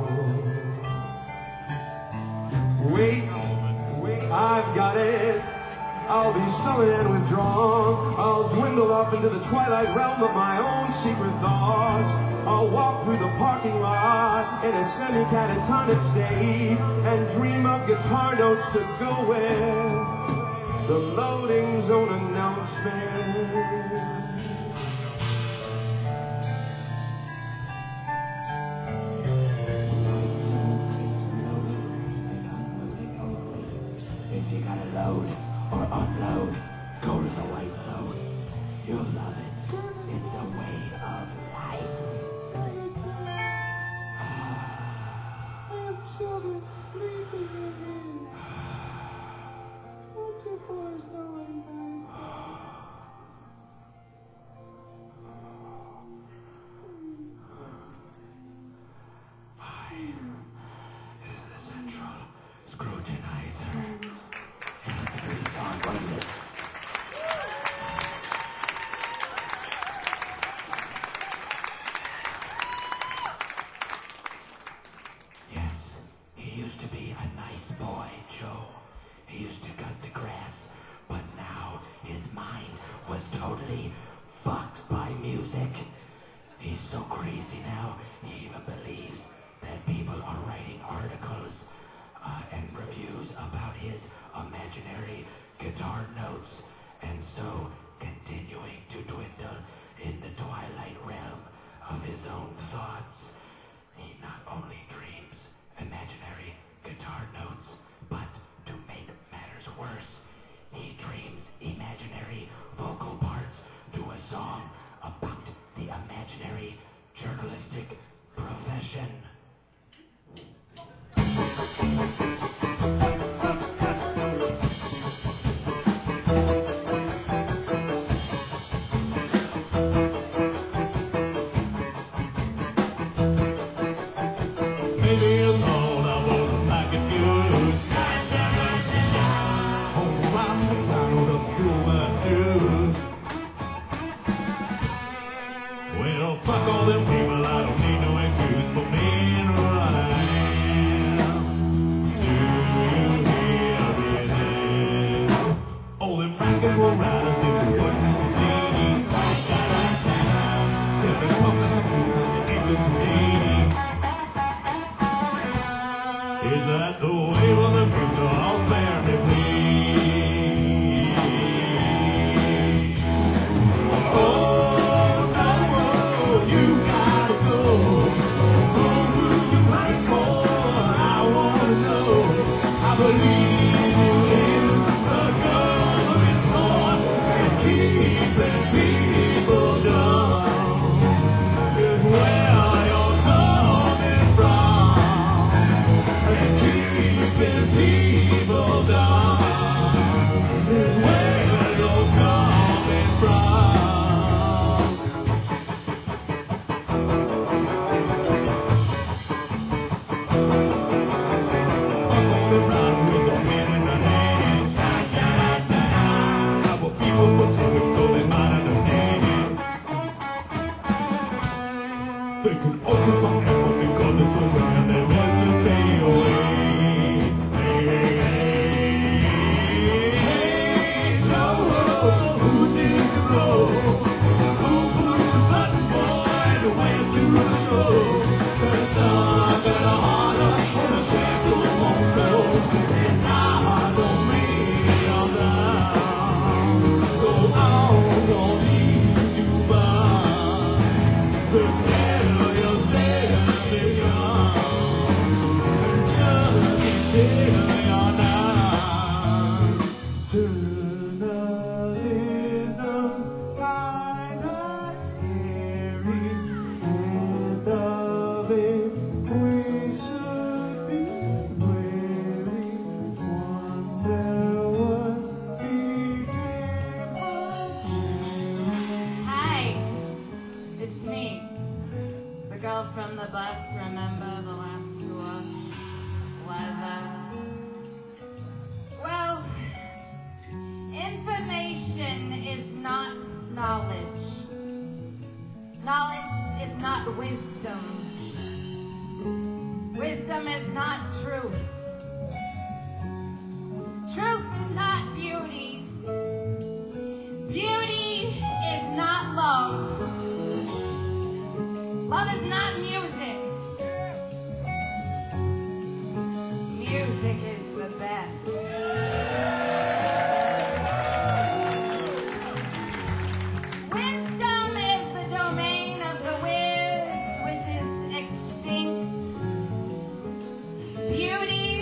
Speaker 1: Wait, I've got it. I'll be sullen and withdrawn. I'll dwindle up into the twilight realm of my own secret thoughts. I'll walk through the parking lot in a semi-catatonic state and dream of guitar notes to go with the loading zone announcement.
Speaker 2: If you gotta load or unload, go to the white zone. You'll love it. It's a way of life.
Speaker 1: I have children sleeping in here. Don't you boys know what nice?
Speaker 2: Hi, this is the Central Scrutinizer. And it's a pretty song, wasn't it? Yes, he used to be a nice boy, Joe. He used to cut the grass, but now his mind was totally fucked by music. He's so crazy now, he even believes that people are writing articles and reviews about his imaginary guitar notes, and so continuing to dwindle in the twilight realm of his own thoughts. He not only dreams imaginary guitar notes, but to make matters worse, he dreams imaginary vocal parts to a song about the imaginary journalistic profession.
Speaker 4: Maybe you thought I wasn't like it good. Oh, I'm proud of you, my shoes. Well, fuck all them people, I don't need no excuse for being what I am. Do you hear me? All them rock and roll riders into what you see. Sipping coffee, into to see. Is that the way for the future? I'll bear me, please. Oh, no, you gotta go. Who you fight for? I wanna know. I believe in the government for
Speaker 3: the bus, remember the last tour? Weather. Well, information is not knowledge. Knowledge is not wisdom. Wisdom is not truth. Truth is not beauty. Beauty is not love. Love is not music. Music is the best. Wisdom is the domain of the whiz, which is extinct. Beauty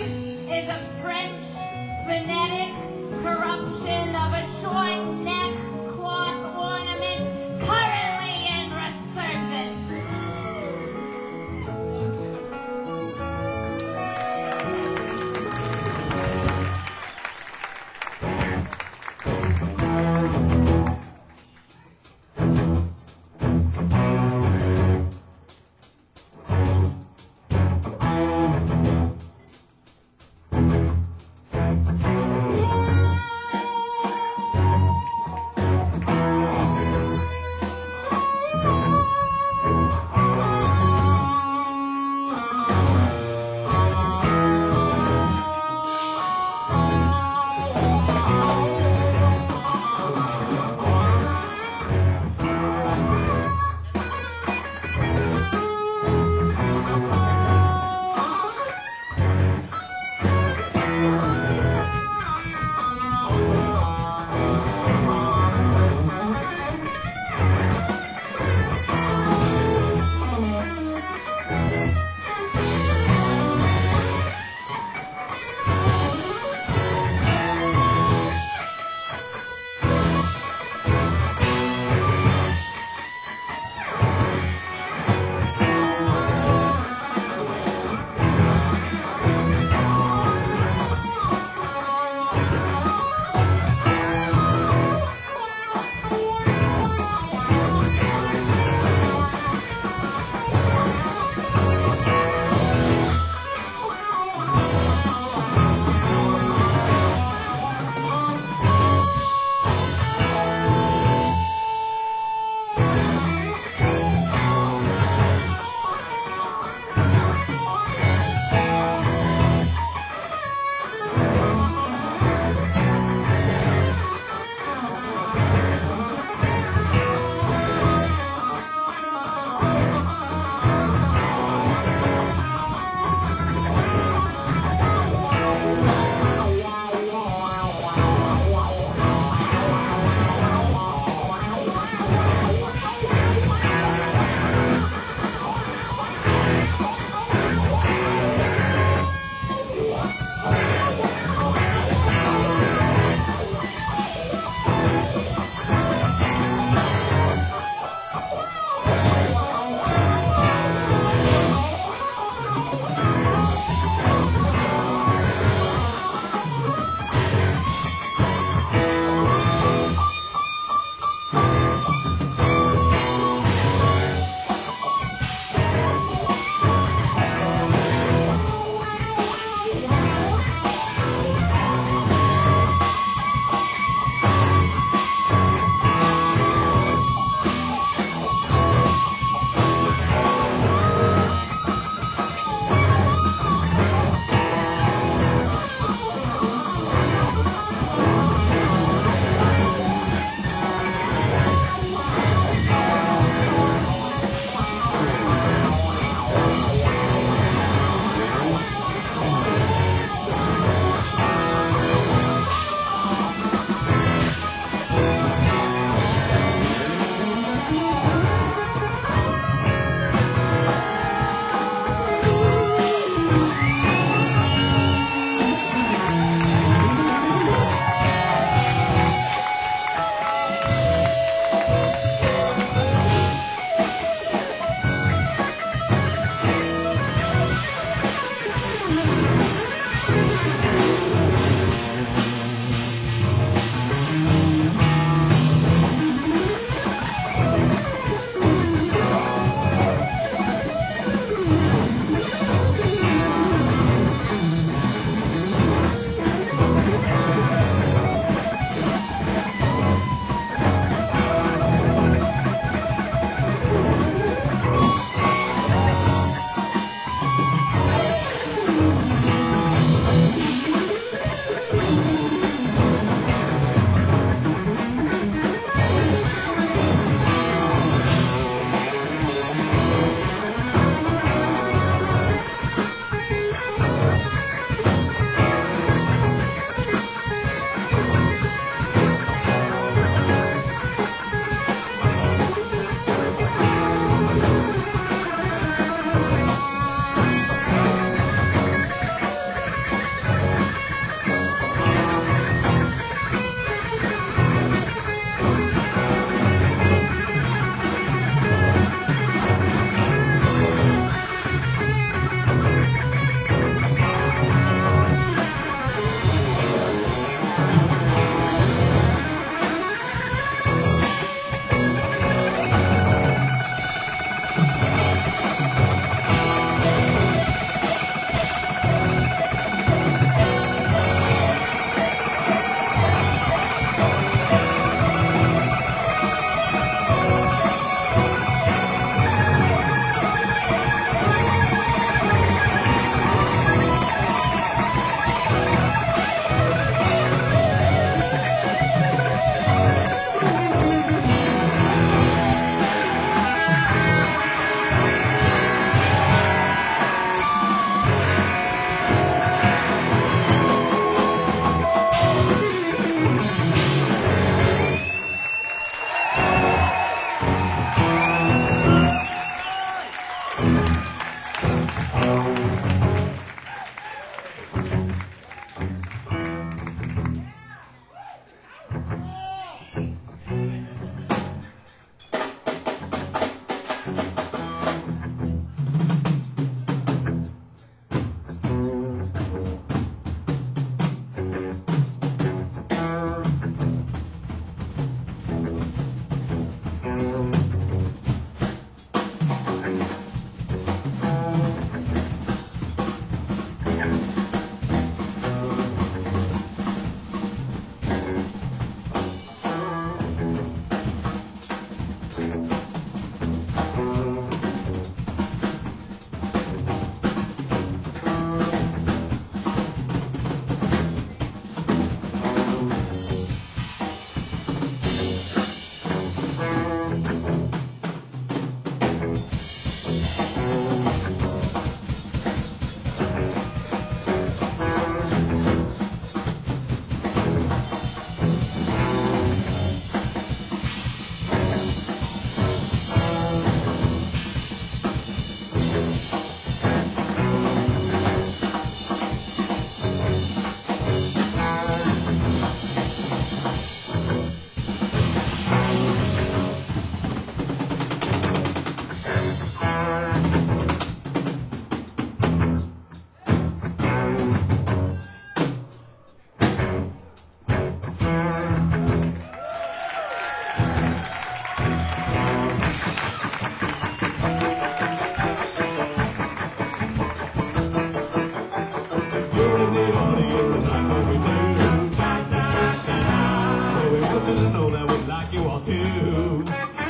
Speaker 4: I would like you all to.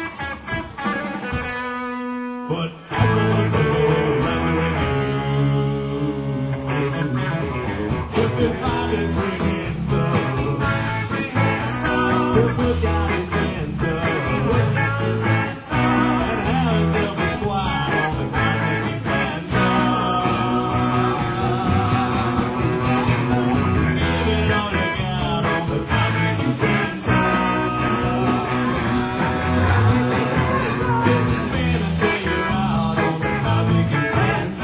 Speaker 4: But as I was if you find it, bring it so put down his hands up and have himself a squad on the ground and he stands up. Give it all you got on the ground and he stands up. Spin until you're out on the ground and he stands up.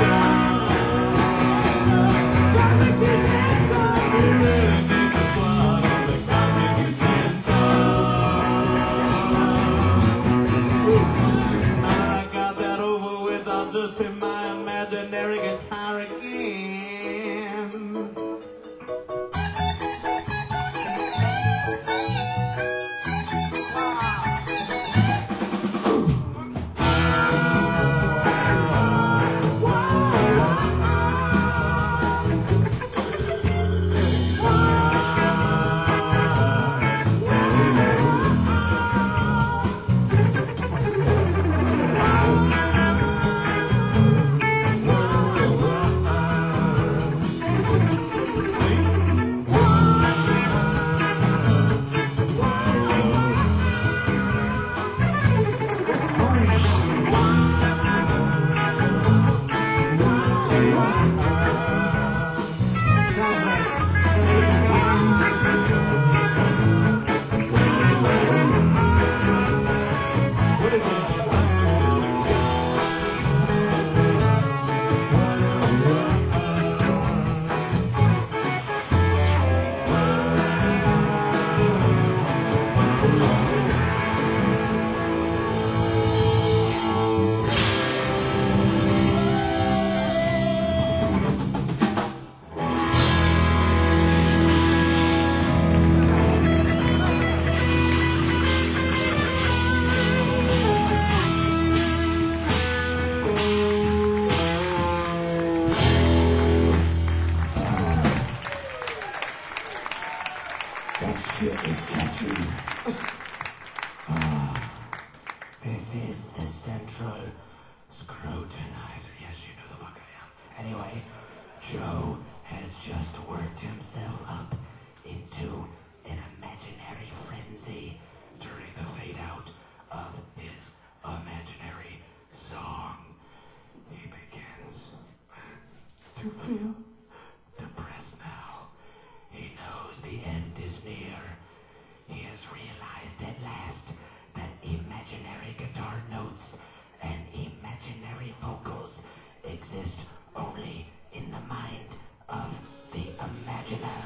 Speaker 4: Just in my imaginary guitar again.
Speaker 2: That shit is catchy. This is the Central Scrutinizer. Yes, you know the fuck I am. Anyway, Joe has just worked himself up into an imaginary frenzy during the fade out of his imaginary song. He begins to feel depressed now. He knows the end is near. He has realized at last that imaginary guitar notes and imaginary vocals exist only in the mind of the imaginer.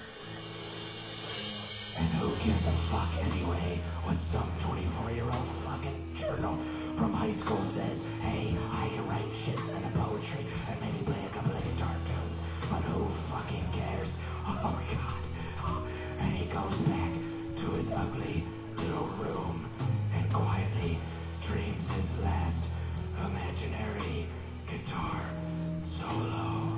Speaker 2: And who gives a fuck anyway when some 24-year-old fucking journal from high school says, hey, I can write shit and a poetry and maybe play a couple of guitar tunes, but who fucking cares? Oh my god. And he goes back to his ugly little room and quietly dreams his last imaginary guitar solo.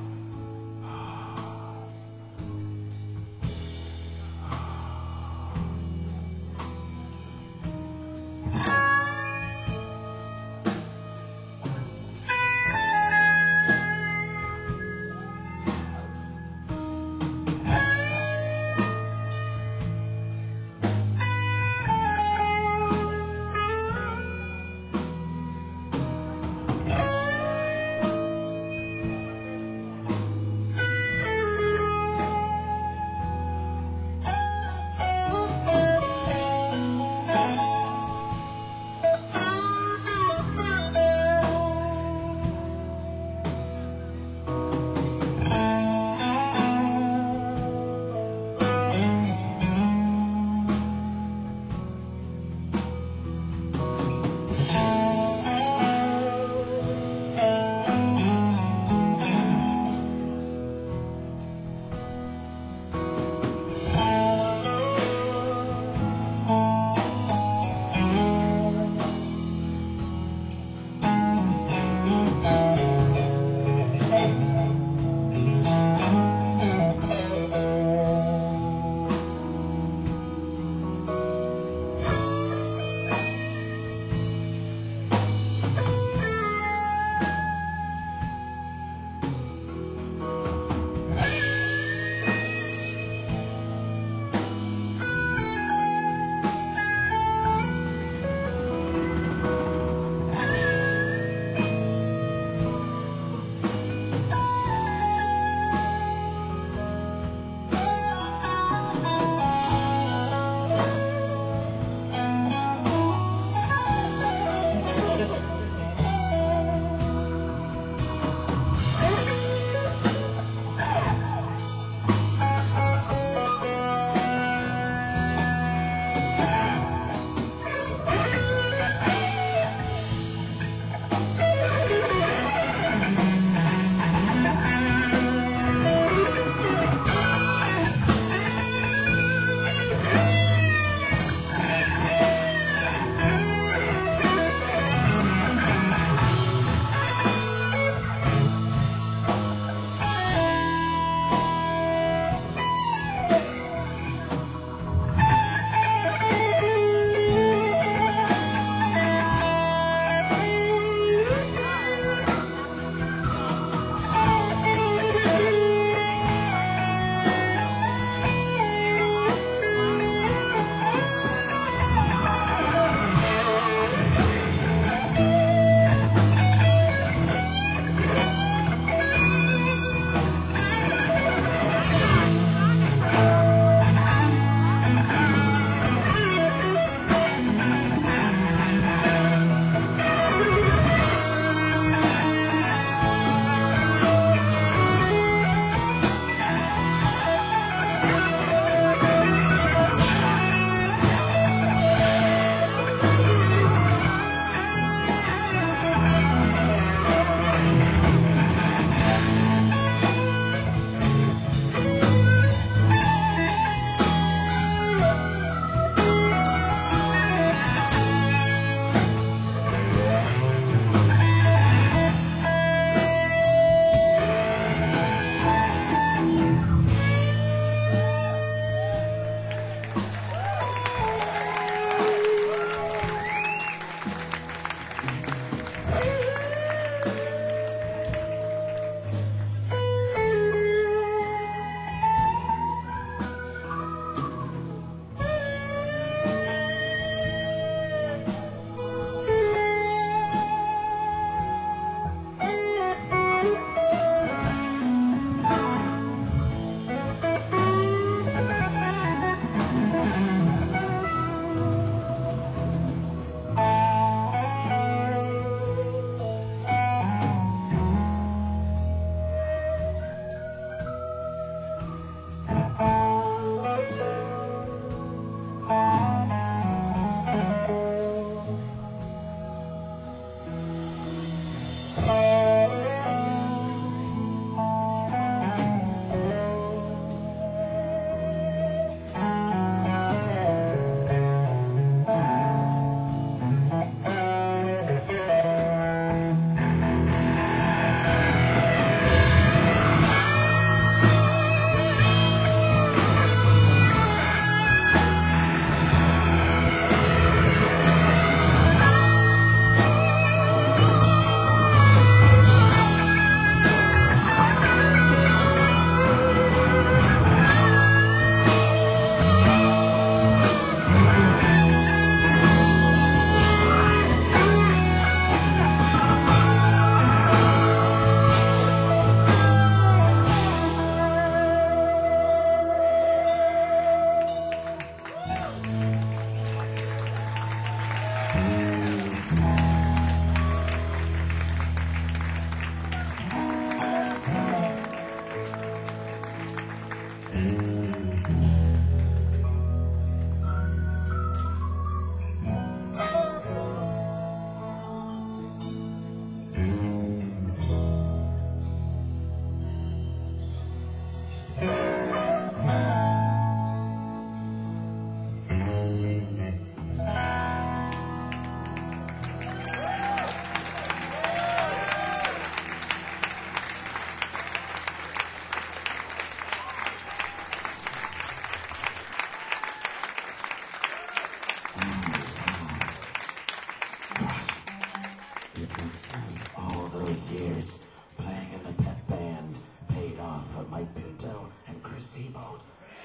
Speaker 2: All those years playing in the pep band paid off for Mike Pinto and Chris Seabold.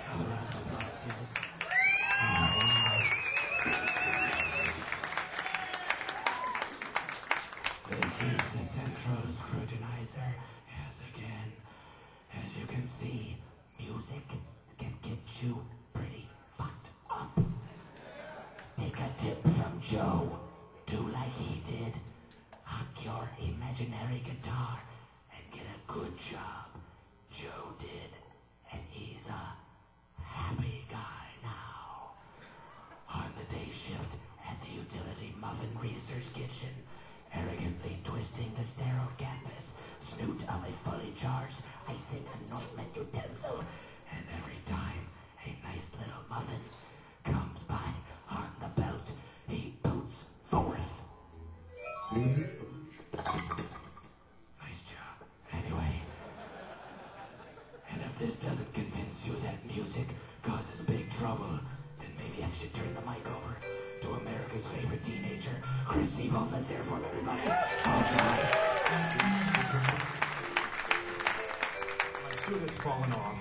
Speaker 2: This is the Central Scrutinizer. Yes, again. As you can see, music can get you pretty fucked up. Take a tip from Joe. Do like he did. Huck your imaginary guitar and get a good job. Joe did, and he's a happy guy now. On the day shift at the utility muffin greaser's kitchen, arrogantly twisting the sterile campus, snoot of a fully charged icing anointment utensil, and every time a nice little muffin comes by on the belt, he boots forth. Nice job. Anyway, and if this doesn't convince you that music causes big trouble, then maybe I should turn the mic over to America's favorite teenager, Chris Seabold. Let's hear it for him, everybody. All right.
Speaker 1: My suit has fallen off.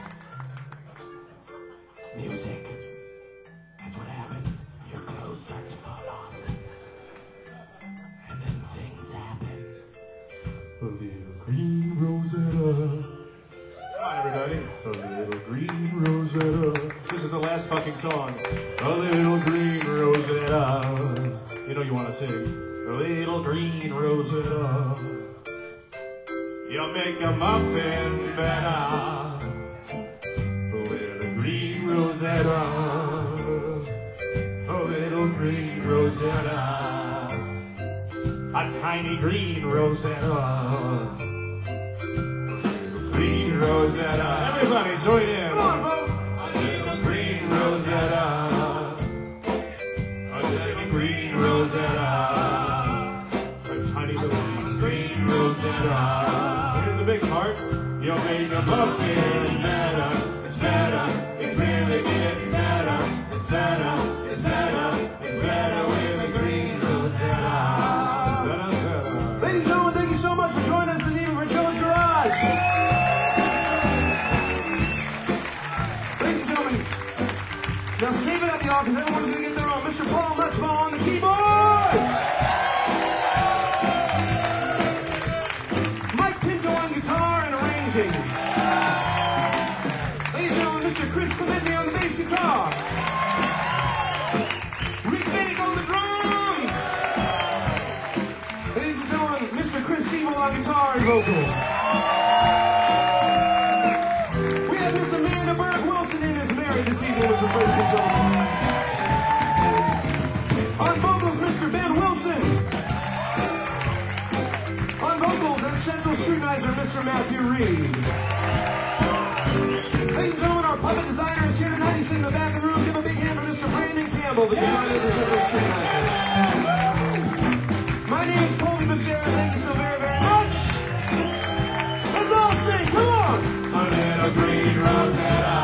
Speaker 2: Music. That's what happens. Your clothes start to fall off. And then things happen.
Speaker 1: A little green Rosetta. Come on, everybody. A little green Rosetta. This is the last fucking song. A little green Rosetta. You know you want to sing. A little green Rosetta. You make a muffin better. With a green Rosetta. A little green Rosetta. A tiny green Rosetta. Green Rosetta. Everybody join in. Come on, folks. A little green Rosetta. A tiny green Rosetta. A tiny little green Rosetta. Here's the big part. You'll make a muffin better. It's better. It's really getting better. It's better. It's better. It's better with a green Rosetta. Ladies and gentlemen, thank you so much for joining us this evening for Joe's Garage. Ladies and gentlemen, now save it at the office. Everyone's going to get their own. Mr. Paul Nutsball on the keyboards. Mike Pinto on guitar and arranging. Ladies and gentlemen, Mr. Chris Clemente on the bass guitar. Rick Bennett on the drums. Ladies and gentlemen, Mr. Chris Seabold on guitar and vocals. We have Miss Amanda Burke Wilson in as married this evening with the first control. On vocals, Mr. Ben Wilson. On vocals, at Central Scrutinizer, Mr. Matthew Reed. Ladies and gentlemen, our puppet designer is here tonight. He's in the back of the room. Give a big hand for Mr. Brandon Campbell, the designer of the Central Scrutinizer. My name is Colby Becerra. Thank you so very, very much. Let's all sing. Come on. A little green Rosetta.